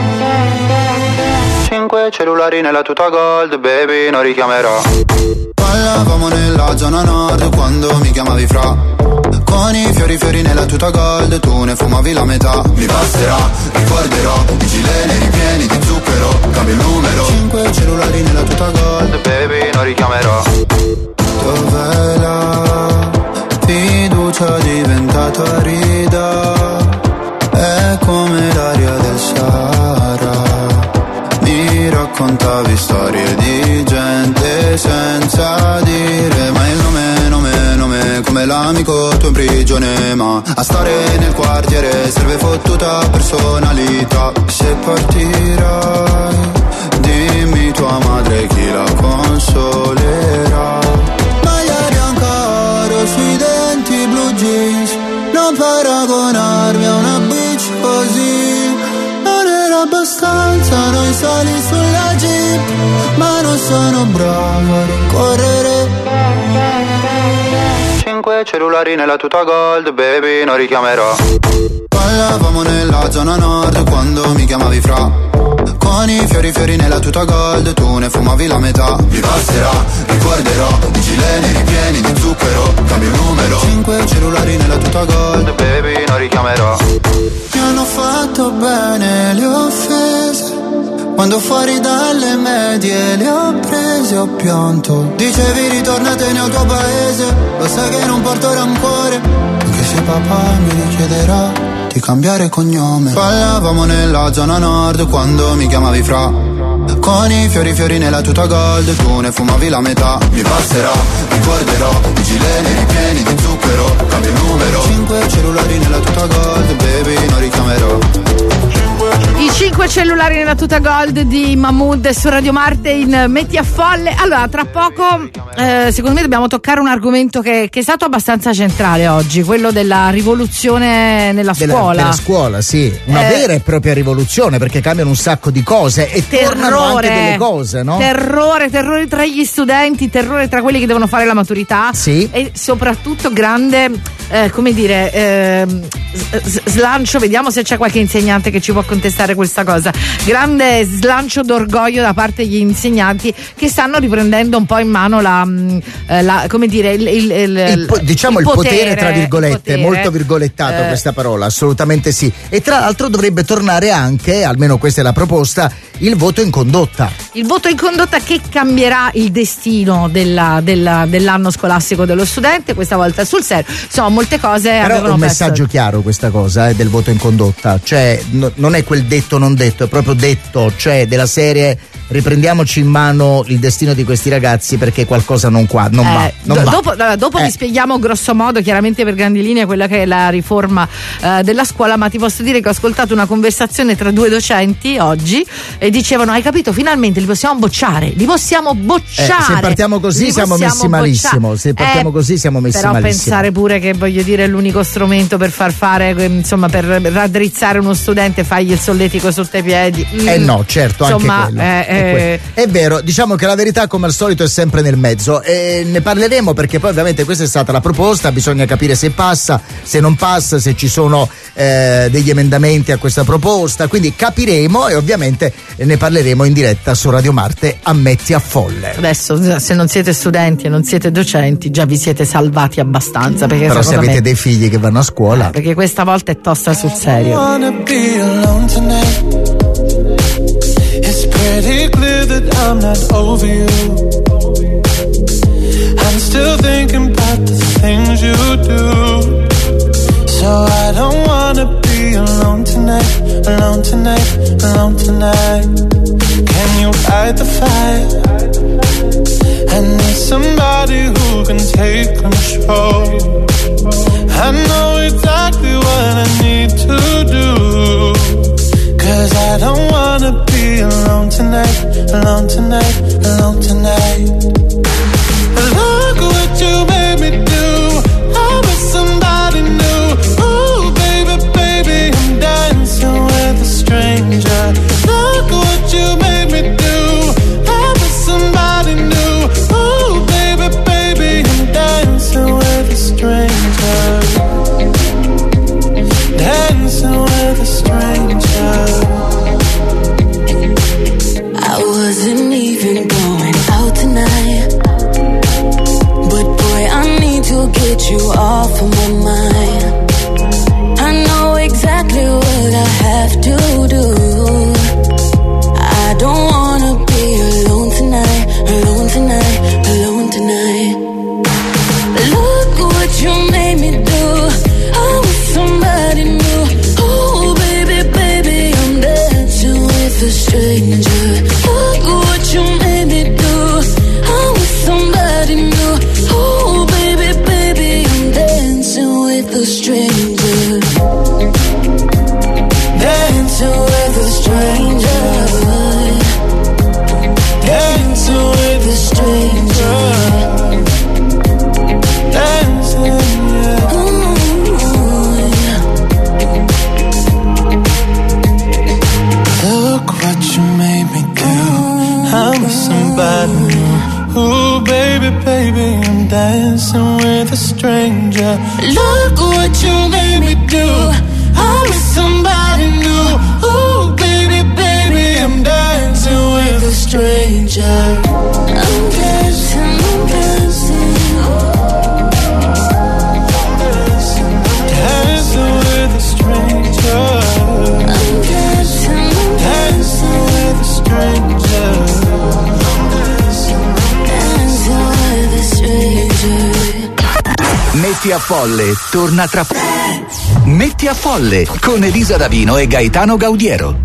5 cellulari nella tuta gold, baby, non richiamerò. Parlavamo nella zona nord quando mi chiamavi fra. Con i fiori nella tuta gold, tu ne fumavi la metà. Mi passerà, ricorderò, i gileni ripieni di zucchero, cambio il numero. 5 cellulari nella tuta gold, baby, non richiamerò. Dov'è la fiducia diventata rida? È come l'aria del Sahara. Mi raccontavi storie di gente senza dire mai il nome, come l'amico tuo in prigione, ma a stare nel quartiere serve fottuta personalità. Se partirai, dimmi tua madre chi la consolerà. Magliari ancora sui denti blu jeans, non paragonarmi a una bitch così. Non era abbastanza noi sali sulla jeep, ma non sono bravo a rincorrere. 5 cellulari nella tuta gold, baby, non richiamerò. Parlavamo nella zona nord quando mi chiamavi fra. Con i fiori nella tuta gold, tu ne fumavi la metà. Mi passerà, ricorderò, i gileni ripieni di zucchero, cambio il numero. 5 cellulari nella tuta gold, baby, non richiamerò. Mi hanno fatto bene le offese, quando fuori dalle medie le ho prese, ho pianto. Dicevi ritornatene al tuo paese, lo sai che non porto rancore, anche se papà mi richiederà di cambiare cognome. Parlavamo nella zona nord quando mi chiamavi fra. Con i fiori nella tuta gold, tu ne fumavi la metà. Mi passerà, ricorderò, i gileni ripieni di zucchero, cambio il numero. 5 cellulari nella tuta gold, baby, non richiamerò. I 5 cellulari nella tuta gold di Mahmood su Radio Marte in Metti a Folle. Allora, tra poco secondo me dobbiamo toccare un argomento che è stato abbastanza centrale oggi, quello della rivoluzione nella scuola. Della scuola, sì, una vera e propria rivoluzione, perché cambiano un sacco di cose e tornano anche delle cose, no? Terrore tra gli studenti, terrore tra quelli che devono fare la maturità, sì. E soprattutto grande, come dire, slancio, vediamo se c'è qualche insegnante che ci può contestare questa cosa, grande slancio d'orgoglio da parte degli insegnanti che stanno riprendendo un po' in mano come dire il potere tra virgolette, molto virgolettato questa parola, assolutamente sì. E tra l'altro dovrebbe tornare anche, almeno questa è la proposta, il voto in condotta. Il voto in condotta che cambierà il destino dell'anno scolastico dello studente, questa volta sul serio. Insomma, molte cose però avevano è un messaggio chiaro questa cosa del voto in condotta, cioè non è quel detto non detto, è proprio detto, cioè della serie riprendiamoci in mano il destino di questi ragazzi perché qualcosa non va. Dopo vi spieghiamo grosso modo, chiaramente per grandi linee, quella che è la riforma della scuola, ma ti posso dire che ho ascoltato una conversazione tra due docenti oggi e dicevano: hai capito, finalmente li possiamo bocciare. Se partiamo così siamo messi malissimo. Però pensare pure che, voglio dire, l'unico strumento per far fare, insomma, per raddrizzare uno studente, fagli il sintetico sotto i piedi. No, certo, insomma, anche quello. È vero, diciamo che la verità come al solito è sempre nel mezzo e ne parleremo perché poi ovviamente questa è stata la proposta, bisogna capire se passa, se non passa, se ci sono degli emendamenti a questa proposta, quindi capiremo e ovviamente ne parleremo in diretta su Radio Marte a Metti a Folle. Adesso se non siete studenti e non siete docenti già vi siete salvati abbastanza, perché però se avete dei figli che vanno a scuola, perché questa volta è tosta sul serio. It's pretty clear that I'm not over you. I'm still thinking about the things you do. So I don't wanna be alone tonight, alone tonight, alone tonight. Can you fight the fire? I need somebody who can take control. I know exactly what I need to do. 'Cause I don't wanna be alone tonight, alone tonight, alone tonight. Look what you made me do. I'm with somebody new. Ooh, baby, baby, I'm dancing with a stranger. Look what you made me do. I'm with somebody new. Ooh, baby, baby, I'm dancing with a stranger. Dancing with a stranger. I wasn't even going out tonight, but boy, I need to get you off of my mind. I know exactly what I have to do. I don't wanna be alone tonight, alone tonight, alone tonight. Look what you made me do. I'm with somebody new. Oh baby, baby, I'm dancing with a stranger. Look what you made me do. I'm with somebody new. Oh baby, baby, I'm dancing with a stranger. Dancing with a stranger. Dancing with a stranger. Dancing, yeah. Look what you made me do. I'm with somebody new. Ooh, baby, baby, I'm dancing with a stranger. Look what you made me do. I'm with somebody new. Ooh, baby, baby, I'm dancing with a stranger. I'm dancing, I'm dancing. Dancing with a stranger. I'm dancing, dancing with a stranger. dancing with a stranger. Metti a Folle torna tra poco. Metti a Folle con Elisa Davino e Gaetano Gaudiero.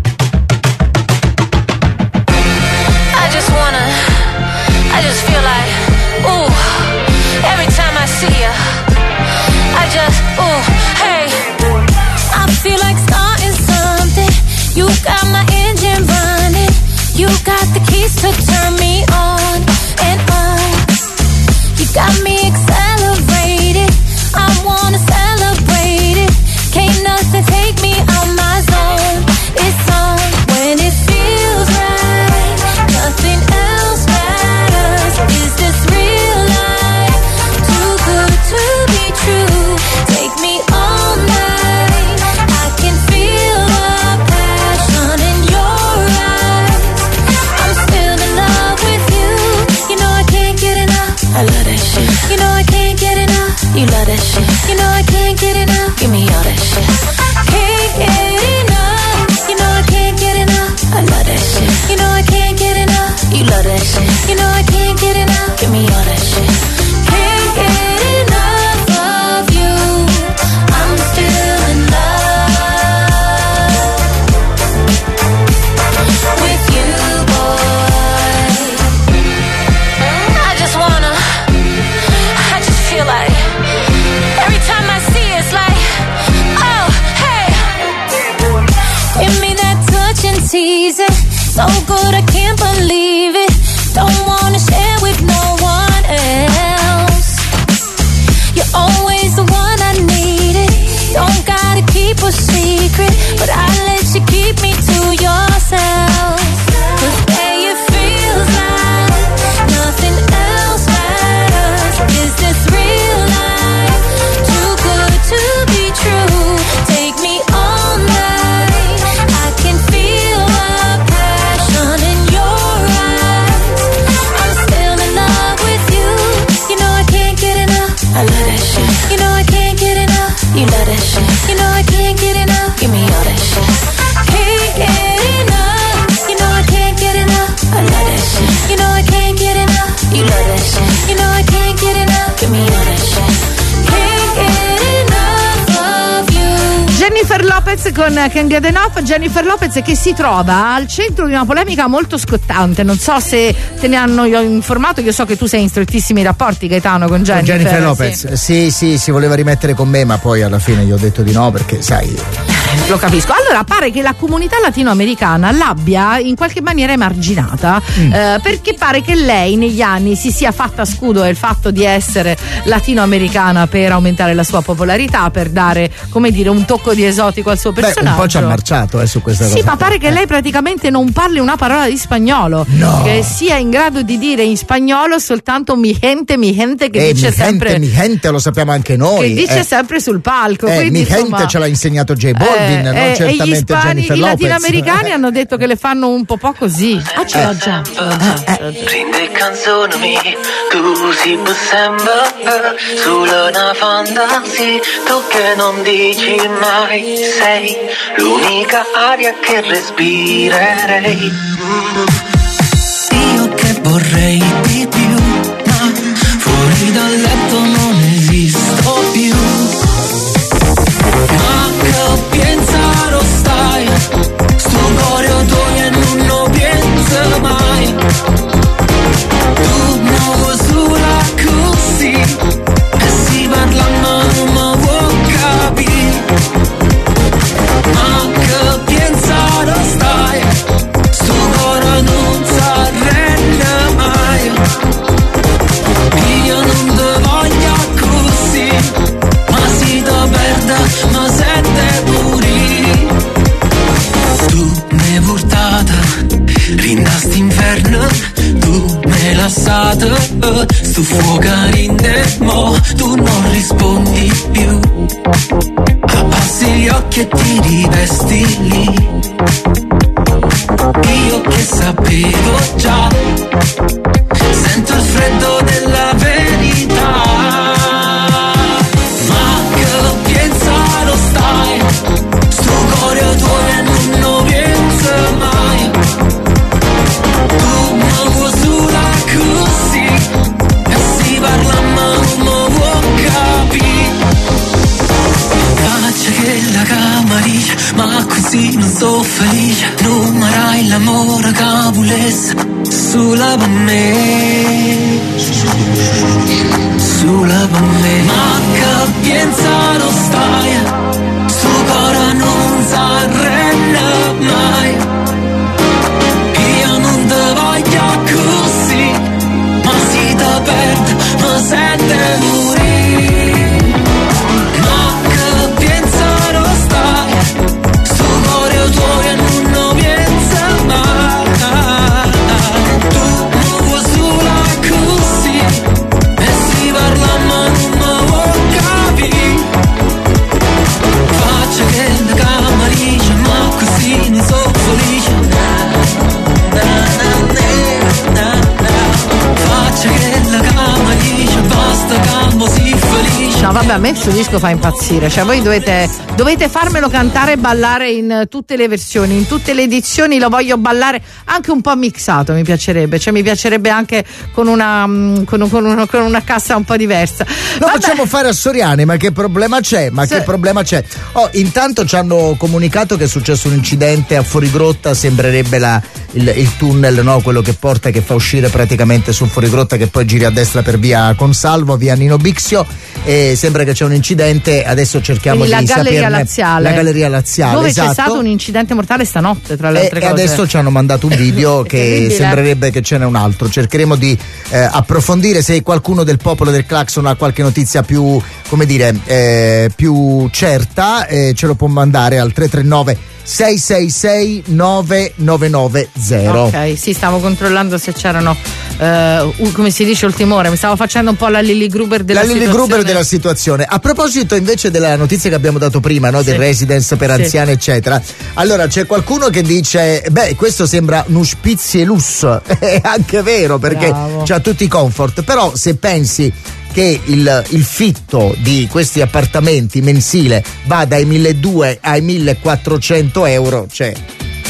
I just feel like, ooh, every time I see ya, I just, ooh, hey. I feel like starting something. You got my engine running. You got the keys to turn me on and on. You got me accelerated. I wanna celebrate it. Can't nothing take me out my zone. It's on when it feels right. Nothing else matters. Is this real life? Too good to be true. Take me all night. I can feel the passion in your eyes. I'm still in love with you. You know I can't get enough. I love that shit. You know I can't get enough. You love that shit. You know I can't get enough. Give me all that shit. Can't get enough. You know I can't get enough. I love that shit. You know I can't get enough. You love that shit. You know I can't get enough. Give me all that shit. Can't get enough of you. I'm still in love with you, boy. I just feel like, every time I see it, it's like, oh, hey. Give me that touch and tease it. So good I can't believe it. Don't wanna share with no one else. You're always the one I needed. Don't gotta keep a secret, but I let you keep me to passion. You know I can't get enough, give me all that shit. Can't get enough of you. Jennifer Lopez con Can't Get Enough. Jennifer Lopez che si trova al centro di una polemica molto scottante. Non so se te ne hanno informato. Io so che tu sei in strettissimi rapporti, Gaetano, con Jennifer Lopez. Sì, si voleva rimettere con me, ma poi alla fine gli ho detto di no, perché sai. Lo capisco. Allora pare che la comunità latinoamericana l'abbia in qualche maniera emarginata, perché pare che lei negli anni si sia fatta scudo del fatto di essere latinoamericana per aumentare la sua popolarità, per dare, come dire, un tocco di esotico al suo personaggio. Un po' ci ha marciato su questa cosa. Sì, ma pare che lei praticamente non parli una parola di spagnolo, che sia in grado di dire in spagnolo soltanto mi gente, che dice sempre mi gente, lo sappiamo anche noi, che dice sempre sul palco, quindi, mi gente ce l'ha insegnato J Balvin. Non certamente Jennifer Lopez. I latinoamericani hanno detto che le fanno un po' così. Ce l'ho già. Prende canzoni così sembra solo una fantasia, tu che non dici mai, sei l'unica aria che respirerei. Io che vorrei di più, ma fuori dal letto non esisto più. Ma che pensare stai, sto cuore tuo e non lo penso mai. Tu non sulla così, e si parla ma non mi può capire. Ma che pensare stai, sto cuore non si arrende mai. Io non te voglio così, ma si te perde, ma sente morire. Tu mi hai portata, rinasti inferno, tu mi hai lasciato, sto fuoco in te, mo tu non rispondi più. Abbassi gli occhi e ti rivesti lì. Io che sapevo già, sento il freddo della verità. Tuo e non lo penso mai. Tu mi vuoi sulla così, e si parla ma non mi può capire. Faccia che la camariccia, ma così non so felice. Non marai l'amore che volesse sulla per me, sulla per me. Ma che pensa lo stai, sto cuore non si arrende mai. Io non te voglio così, ma si te perde, ma sente morire. Ma che pensa lo stai, sto cuore tuo e non lo pensa mai. Tu mi vuoi sulla così, e si parla ma non mi vuoi capire. Faccia che la camariccia, ma così non so felice. Faccia che la camariccia, basta campo si felice. No vabbè, a me questo disco fa impazzire. Cioè voi dovete farmelo cantare e ballare in tutte le versioni, in tutte le edizioni. Lo voglio ballare anche un po' mixato, mi piacerebbe. Cioè mi piacerebbe anche con una cassa un po' diversa. Lo facciamo fare a Soriani, ma che problema c'è? Che problema c'è? Intanto ci hanno comunicato che è successo un incidente a Fuorigrotta, sembrerebbe il tunnel, no? Quello che fa uscire praticamente sul Fuorigrotta, che poi giri a destra per via Consalvo, via Nino Bixio, e sembra che c'è un incidente. Adesso cerchiamo di saperne. La Galleria Laziale, dove esatto. C'è stato un incidente mortale stanotte, tra le altre cose. E adesso ci hanno mandato un video che sembrerebbe che ce n'è un altro. Cercheremo di approfondire. Se qualcuno del popolo del Claxon ha qualche notizia più, come dire, più certa, ce lo può mandare al 339 666 9990. Ok, sì, stavo controllando se c'erano come si dice il timore. Mi stavo facendo un po' la Lily Gruber della situazione. A proposito invece della notizia che abbiamo dato prima, no? Del residence per anziani eccetera. Allora c'è qualcuno che dice questo sembra un Spitzielus. È anche vero, perché c'ha tutti i comfort, però se pensi che il fitto di questi appartamenti mensile va dai 1.200 ai 1.400 euro, cioè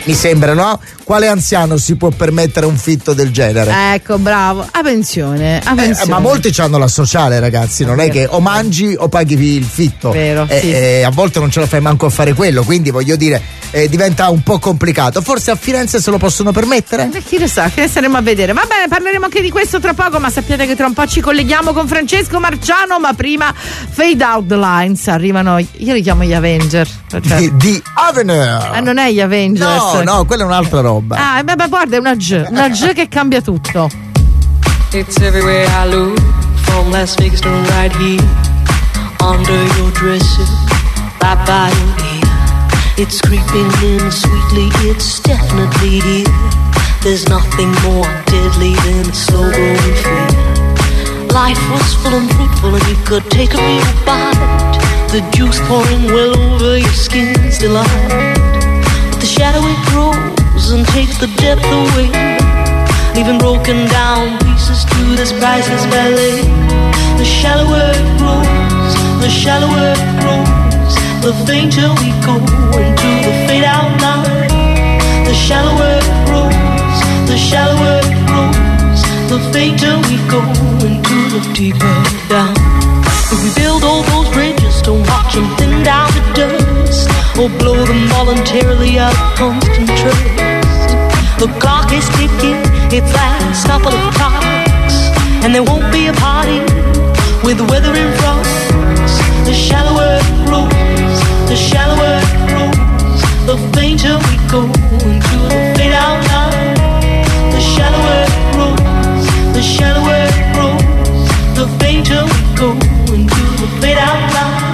Mi sembra, no? Quale anziano si può permettere un fitto del genere? Ecco, bravo. A pensione. Ma molti hanno la sociale, ragazzi, non è che o mangi o paghi il fitto. Vero, sì. A volte non ce la fai manco a fare quello, quindi voglio dire, diventa un po' complicato. Forse a Firenze se lo possono permettere? Chi lo sa, che staremo a vedere. Va bene, parleremo anche di questo tra poco, ma sappiate che tra un po' ci colleghiamo con Francesco Marciano, ma prima Fade Out the Lines, arrivano, io li chiamo gli Avenger. Cioè. Di Avenger. Non è gli Avengers. No, quella è un'altra roba. Beh, guarda, è una G che cambia tutto. It's everywhere I look, from Las Vegas to right here, under your dresser, right by your ear. It's creeping in sweetly, it's definitely here. There's nothing more deadly than a slow growing fear. Life was full and fruitful and you could take a real bite. The juice pouring well over your skin's delight. But the shadow it grows and takes the depth away, leaving broken down pieces to this priceless ballet. The shallower it grows, the shallower it grows, the fainter we go into the fade out line. The shallower it grows, the shallower it grows, the fainter we go into the deeper down. If we build all those bridges, don't watch them thin down to dust, or blow them voluntarily out of constant trust. The clock is ticking, its last couple of clocks, and there won't be a party with the weather in front. The shallower it grows, the shallower it grows, the fainter we go into the fade out line. The shallower it grows, the shallower it grows, the fainter we go into the fade out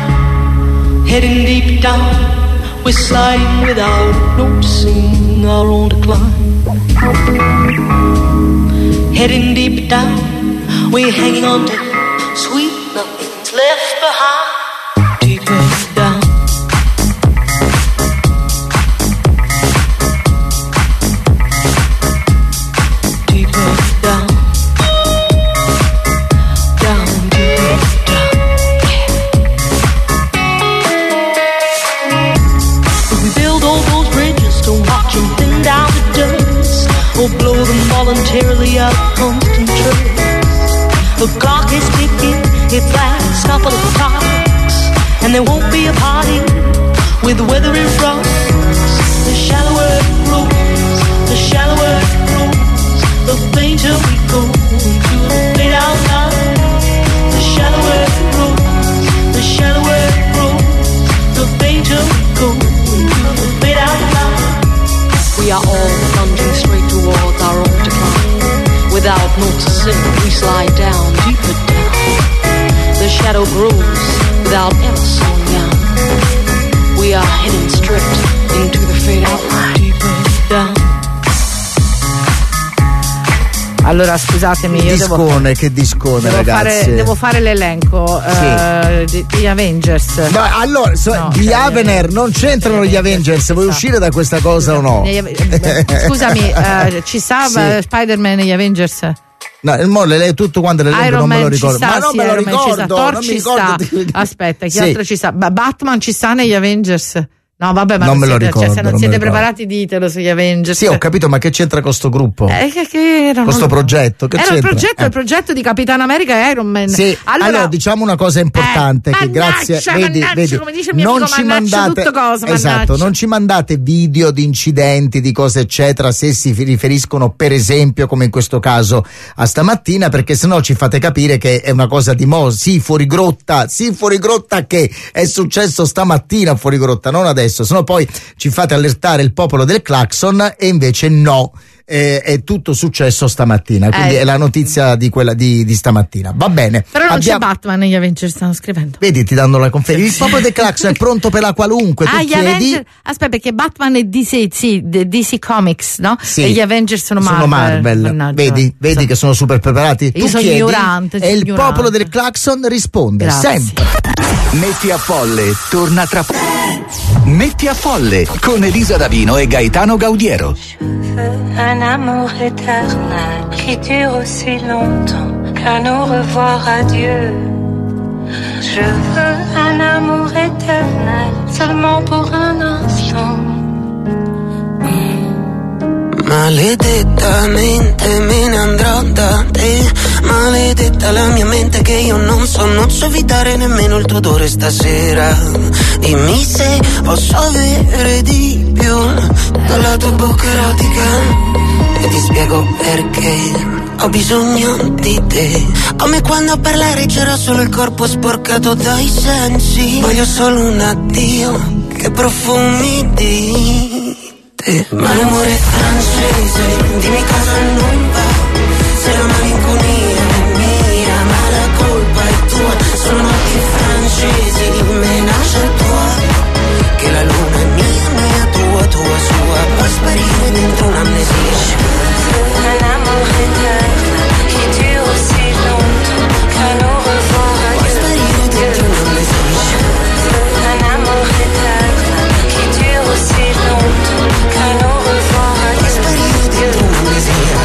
line. Heading deep down, we're sliding without noticing our own decline. Heading deep down, we're hanging on to sweet nothing's left behind. Deeper down. Deeper down. Down, deeper down. If we build all those bridges, don't watch them thin down to dust, or blow them voluntarily out of constant trust. The clock is ticking, its last couple of clocks, and there won't be a party with the weather in front. The shallower it grows, the shallower it grows, the fainter we go into the fade out line. The shallower it grows, the shallower it grows, the fainter we go into the fade out line. We are all plunging straight towards our own decline. Without noticing, we slide down, deeper down. The shadow grows without ever slowing down. We are heading straight into the fade out line. Deeper down. Allora scusatemi, io che discone ragazzi. Devo fare l'elenco di Avengers. No, allora gli Avenger non c'entrano gli Avengers, vuoi uscire da questa cosa o no? Scusami, ci sta Spider-Man e gli Avengers? No, lei tutto quanto le leggo, non me lo ricordo. Ma non me lo ricordo, Thor ci sta. Aspetta, chi altro ci sta? Batman ci sta negli Avengers? No, vabbè, ma non me lo ricordo, se non siete preparati ditelo sugli Avengers. Sì, ho capito, ma che c'entra con sto gruppo? Che era questo progetto? Che era c'entra? il progetto di Capitano America e Iron Man. Sì, allora diciamo una cosa importante, che grazie, vedi, come dice il mio amico, ci mandate tutto cosa, esatto, non ci mandate video di incidenti, di cose eccetera, se si riferiscono per esempio, come in questo caso, a stamattina, perché sennò ci fate capire che è una cosa di sì, fuori grotta che è successo stamattina fuori grotta, non adesso, sennò poi ci fate allertare il popolo del clacson e invece no, è tutto successo stamattina, quindi è la notizia di quella di stamattina. Va bene. Però non c'è Batman negli Avengers, stanno scrivendo. Vedi, ti danno la conferma. Il popolo del clacson è pronto per la qualunque. Tu gli Avengers, aspetta, perché Batman è DC Comics, no? Sì. E gli Avengers sono Marvel. Vedi che sono super preparati. Io sono ignorante. E il popolo del clacson risponde sempre. Metti a Folle torna tra poco. Metti a Folle con Elisa Davino e Gaetano Gaudiero. Un amour éternel qui dure aussi longtemps qu'un au revoir adieu. Je veux un amour éternel seulement pour un instant. Maledettamente me ne andrò da te. Maledetta la mia mente che io non so evitare nemmeno il tuo odore stasera. Dimmi se posso avere di più dalla tua bocca erotica e ti spiego perché ho bisogno di te. Come quando a parlare c'era solo il corpo sporcato dai sensi. Voglio solo un addio che profumi di te. Ma l'amore è francese, dimmi cosa non va. Se la malinconia è mia, ma la colpa è tua. Sono notti francesi, menage à toi. Che la luna è mia, mia, tua, tua, sua. Puoi sparire dentro un'amnesia. Un amour éternel qui dure aussi longtemps qu'un au revoir. Puoi sparire dentro un'amnesia. Un amour éternel qui dure aussi longtemps qu'un au revoir. Puoi sparire dentro un'amnesia.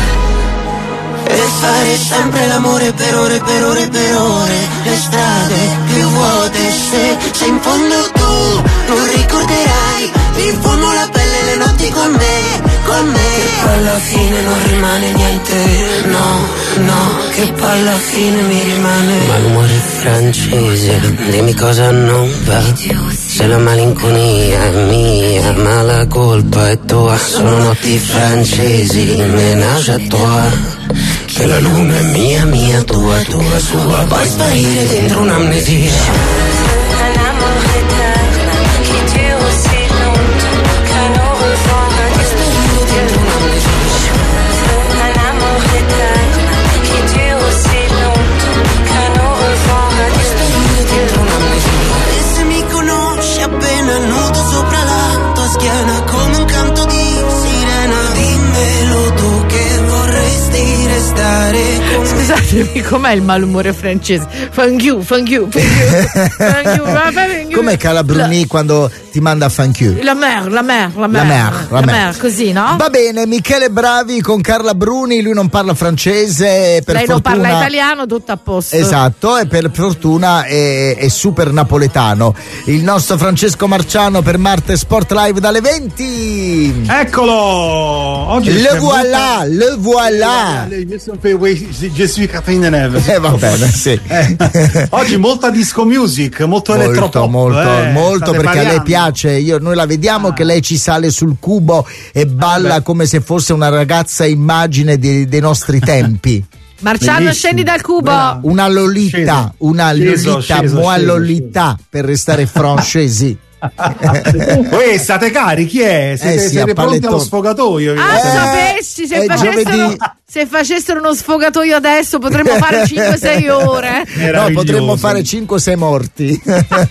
E fare sempre l'amore per ore, per ore, per ore. Le strade più vuote, se in fondo tu non ricorderai. Mi fumo la pelle le notti con me, con me. Che poi alla fine non rimane niente, no, no. Che poi alla fine mi rimane. Ma l'umore francese, dimmi cosa non va. Se la malinconia è mia, ma la colpa è tua. Sono notti francesi, menage à toi. Che la luna è mia, mia, tua, tua, sua. Puoi sparire dentro un'amnesia. Un amour éternel qui dure aussi longtemps qu'un au revoir. Puoi sparire dentro un'amnesia. Un amour éternel qui dure aussi longtemps qu'un au revoir. Puoi sparire dentro un'amnesia. E se mi conosci appena nudo sopra la tua schiena come un canto di sirena, dimmelo tu che vorresti restare con me. Scusatemi, com'è il malumore francese? Thank you. Com'è Calabruni quando ti manda a fan you? La mer, così, no? Va bene, Michele Bravi con Carla Bruni, lui non parla francese, per lei fortuna non parla italiano, tutto a posto. Esatto, e per fortuna è super napoletano. Il nostro Francesco Marciano per Marte Sport Live dalle 20. Eccolo! Oggi le voilà. Je suis Catherine Deneuve. Va bene, sì. Oggi molta disco music, molto elettropop. Molto perché a lei piace. Noi la vediamo che lei ci sale sul cubo e balla come se fosse una ragazza immagine dei nostri tempi. Marciano, bellissimo. Scendi dal cubo. Una Lolita, Lolita per restare francesi. State carichi, siete pronti allo sfogatoio? Sapessi, se facessero uno sfogatoio adesso potremmo fare 5-6 ore. No, potremmo fare 5-6 morti.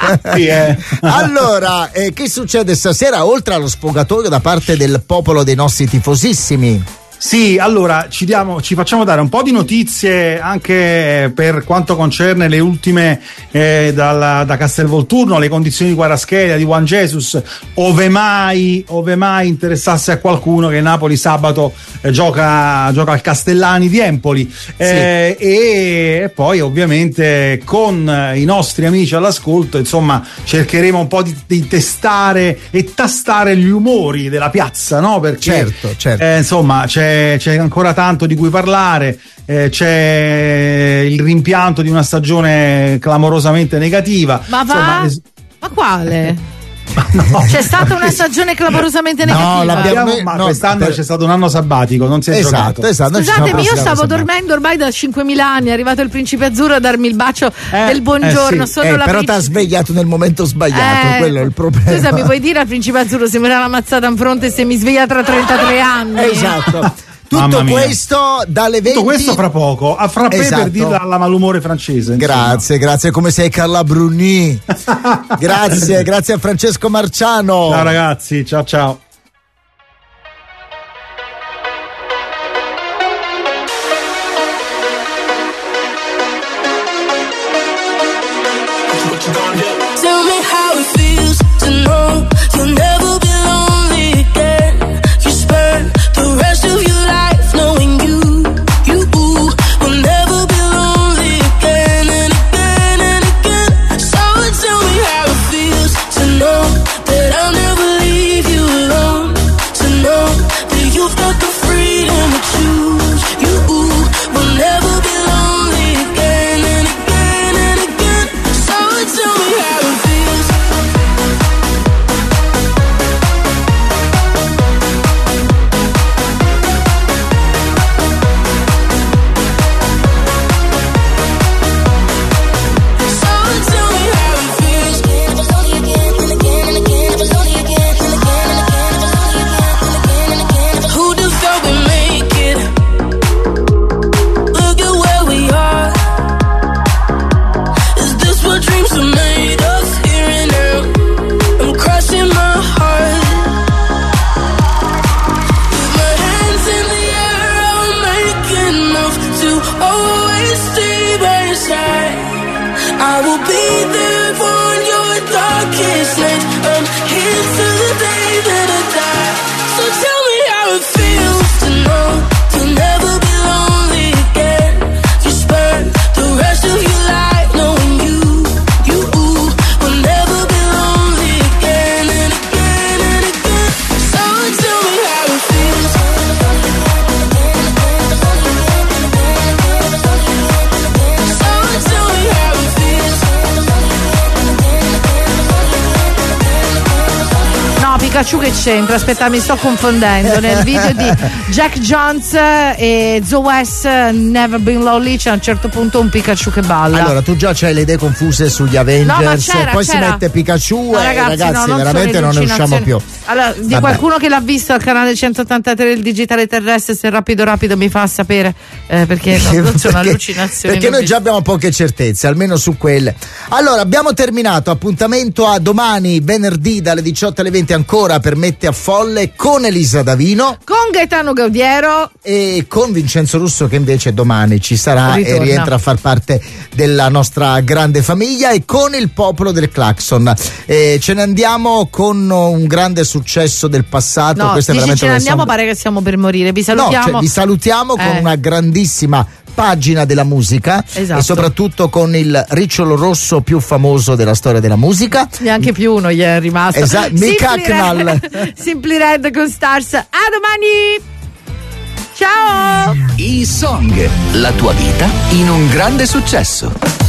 Allora, che succede stasera oltre allo sfogatoio da parte del popolo dei nostri tifosissimi? Sì, allora ci facciamo dare un po' di notizie anche per quanto concerne le ultime da Castelvolturno, le condizioni di Kvaratskhelia, di Juan Jesus, ove mai interessasse a qualcuno che Napoli sabato gioca al Castellani di Empoli. Sì. E poi ovviamente con i nostri amici all'ascolto, insomma, cercheremo un po' di testare e tastare gli umori della piazza, no? Perché certo. Insomma c'è ancora tanto di cui parlare, c'è il rimpianto di una stagione clamorosamente negativa. Ma quale? No. C'è stata una stagione clamorosamente negativa. Quest'anno c'è stato un anno sabbatico, non si è giocato. Scusatemi, io stavo dormendo ormai da 5.000 anni, è arrivato il principe azzurro a darmi il bacio del buongiorno. Sì. Però ti ha svegliato nel momento sbagliato, quello è il problema. Scusa, mi puoi dire al principe azzurro se mi era ammazzata in fronte se mi sveglia tra 33 anni? Esatto. Tutto questo dalle 20. Tutto questo fra poco, a frappè per dirla alla malumore francese. Grazie, come sei Carla Bruni. grazie a Francesco Marciano. Ciao ragazzi, ciao. Tell me how it feels to know you'll never be lonely again. You spend the rest of your life knowing you will never be lonely again and again and again. So tell me how it feels to know that I'll never leave you alone. To know that you've got the freedom. I will be there for your darkest night. I'm here till the day that I die. So tell me how it feels to know you'll never be lonely again. You spend the rest of your life knowing you will never be lonely again and again and again. So tell me how it feels. So tell me how it feels. No, Pikachu che c'entra? Aspetta, mi sto confondendo. Nel video di Jack Jones e Zoe West, Never Been Lonely, c'è a un certo punto un Pikachu che balla. Allora, tu già c'hai le idee confuse sugli Avengers, poi si mette Pikachu e ragazzi veramente non ne usciamo più. Allora, di qualcuno che l'ha visto al canale 183 del Digitale Terrestre, se rapido mi fa sapere, perché non sono allucinazioni. Perché noi già abbiamo poche certezze, almeno su quelle. Allora, abbiamo terminato, appuntamento a domani, venerdì dalle 18 alle 20 ancora per Mette a Folle con Elisa Davino, con Gaetano Gaudiero e con Vincenzo Russo che invece domani ci sarà e rientra a far parte della nostra grande famiglia, e con il popolo del Clacson. Ce ne andiamo con un grande successo del passato. No, questo è veramente ce ne andiamo, pare che stiamo per morire. Vi salutiamo. Vi salutiamo con una grandissima pagina della musica, esatto, e soprattutto con il ricciolo rosso più famoso della storia della musica. Neanche più uno gli è rimasto. Esatto, Mick Hucknall. Simply Red con Stars. A domani. Ciao. I Song, la tua vita in un grande successo.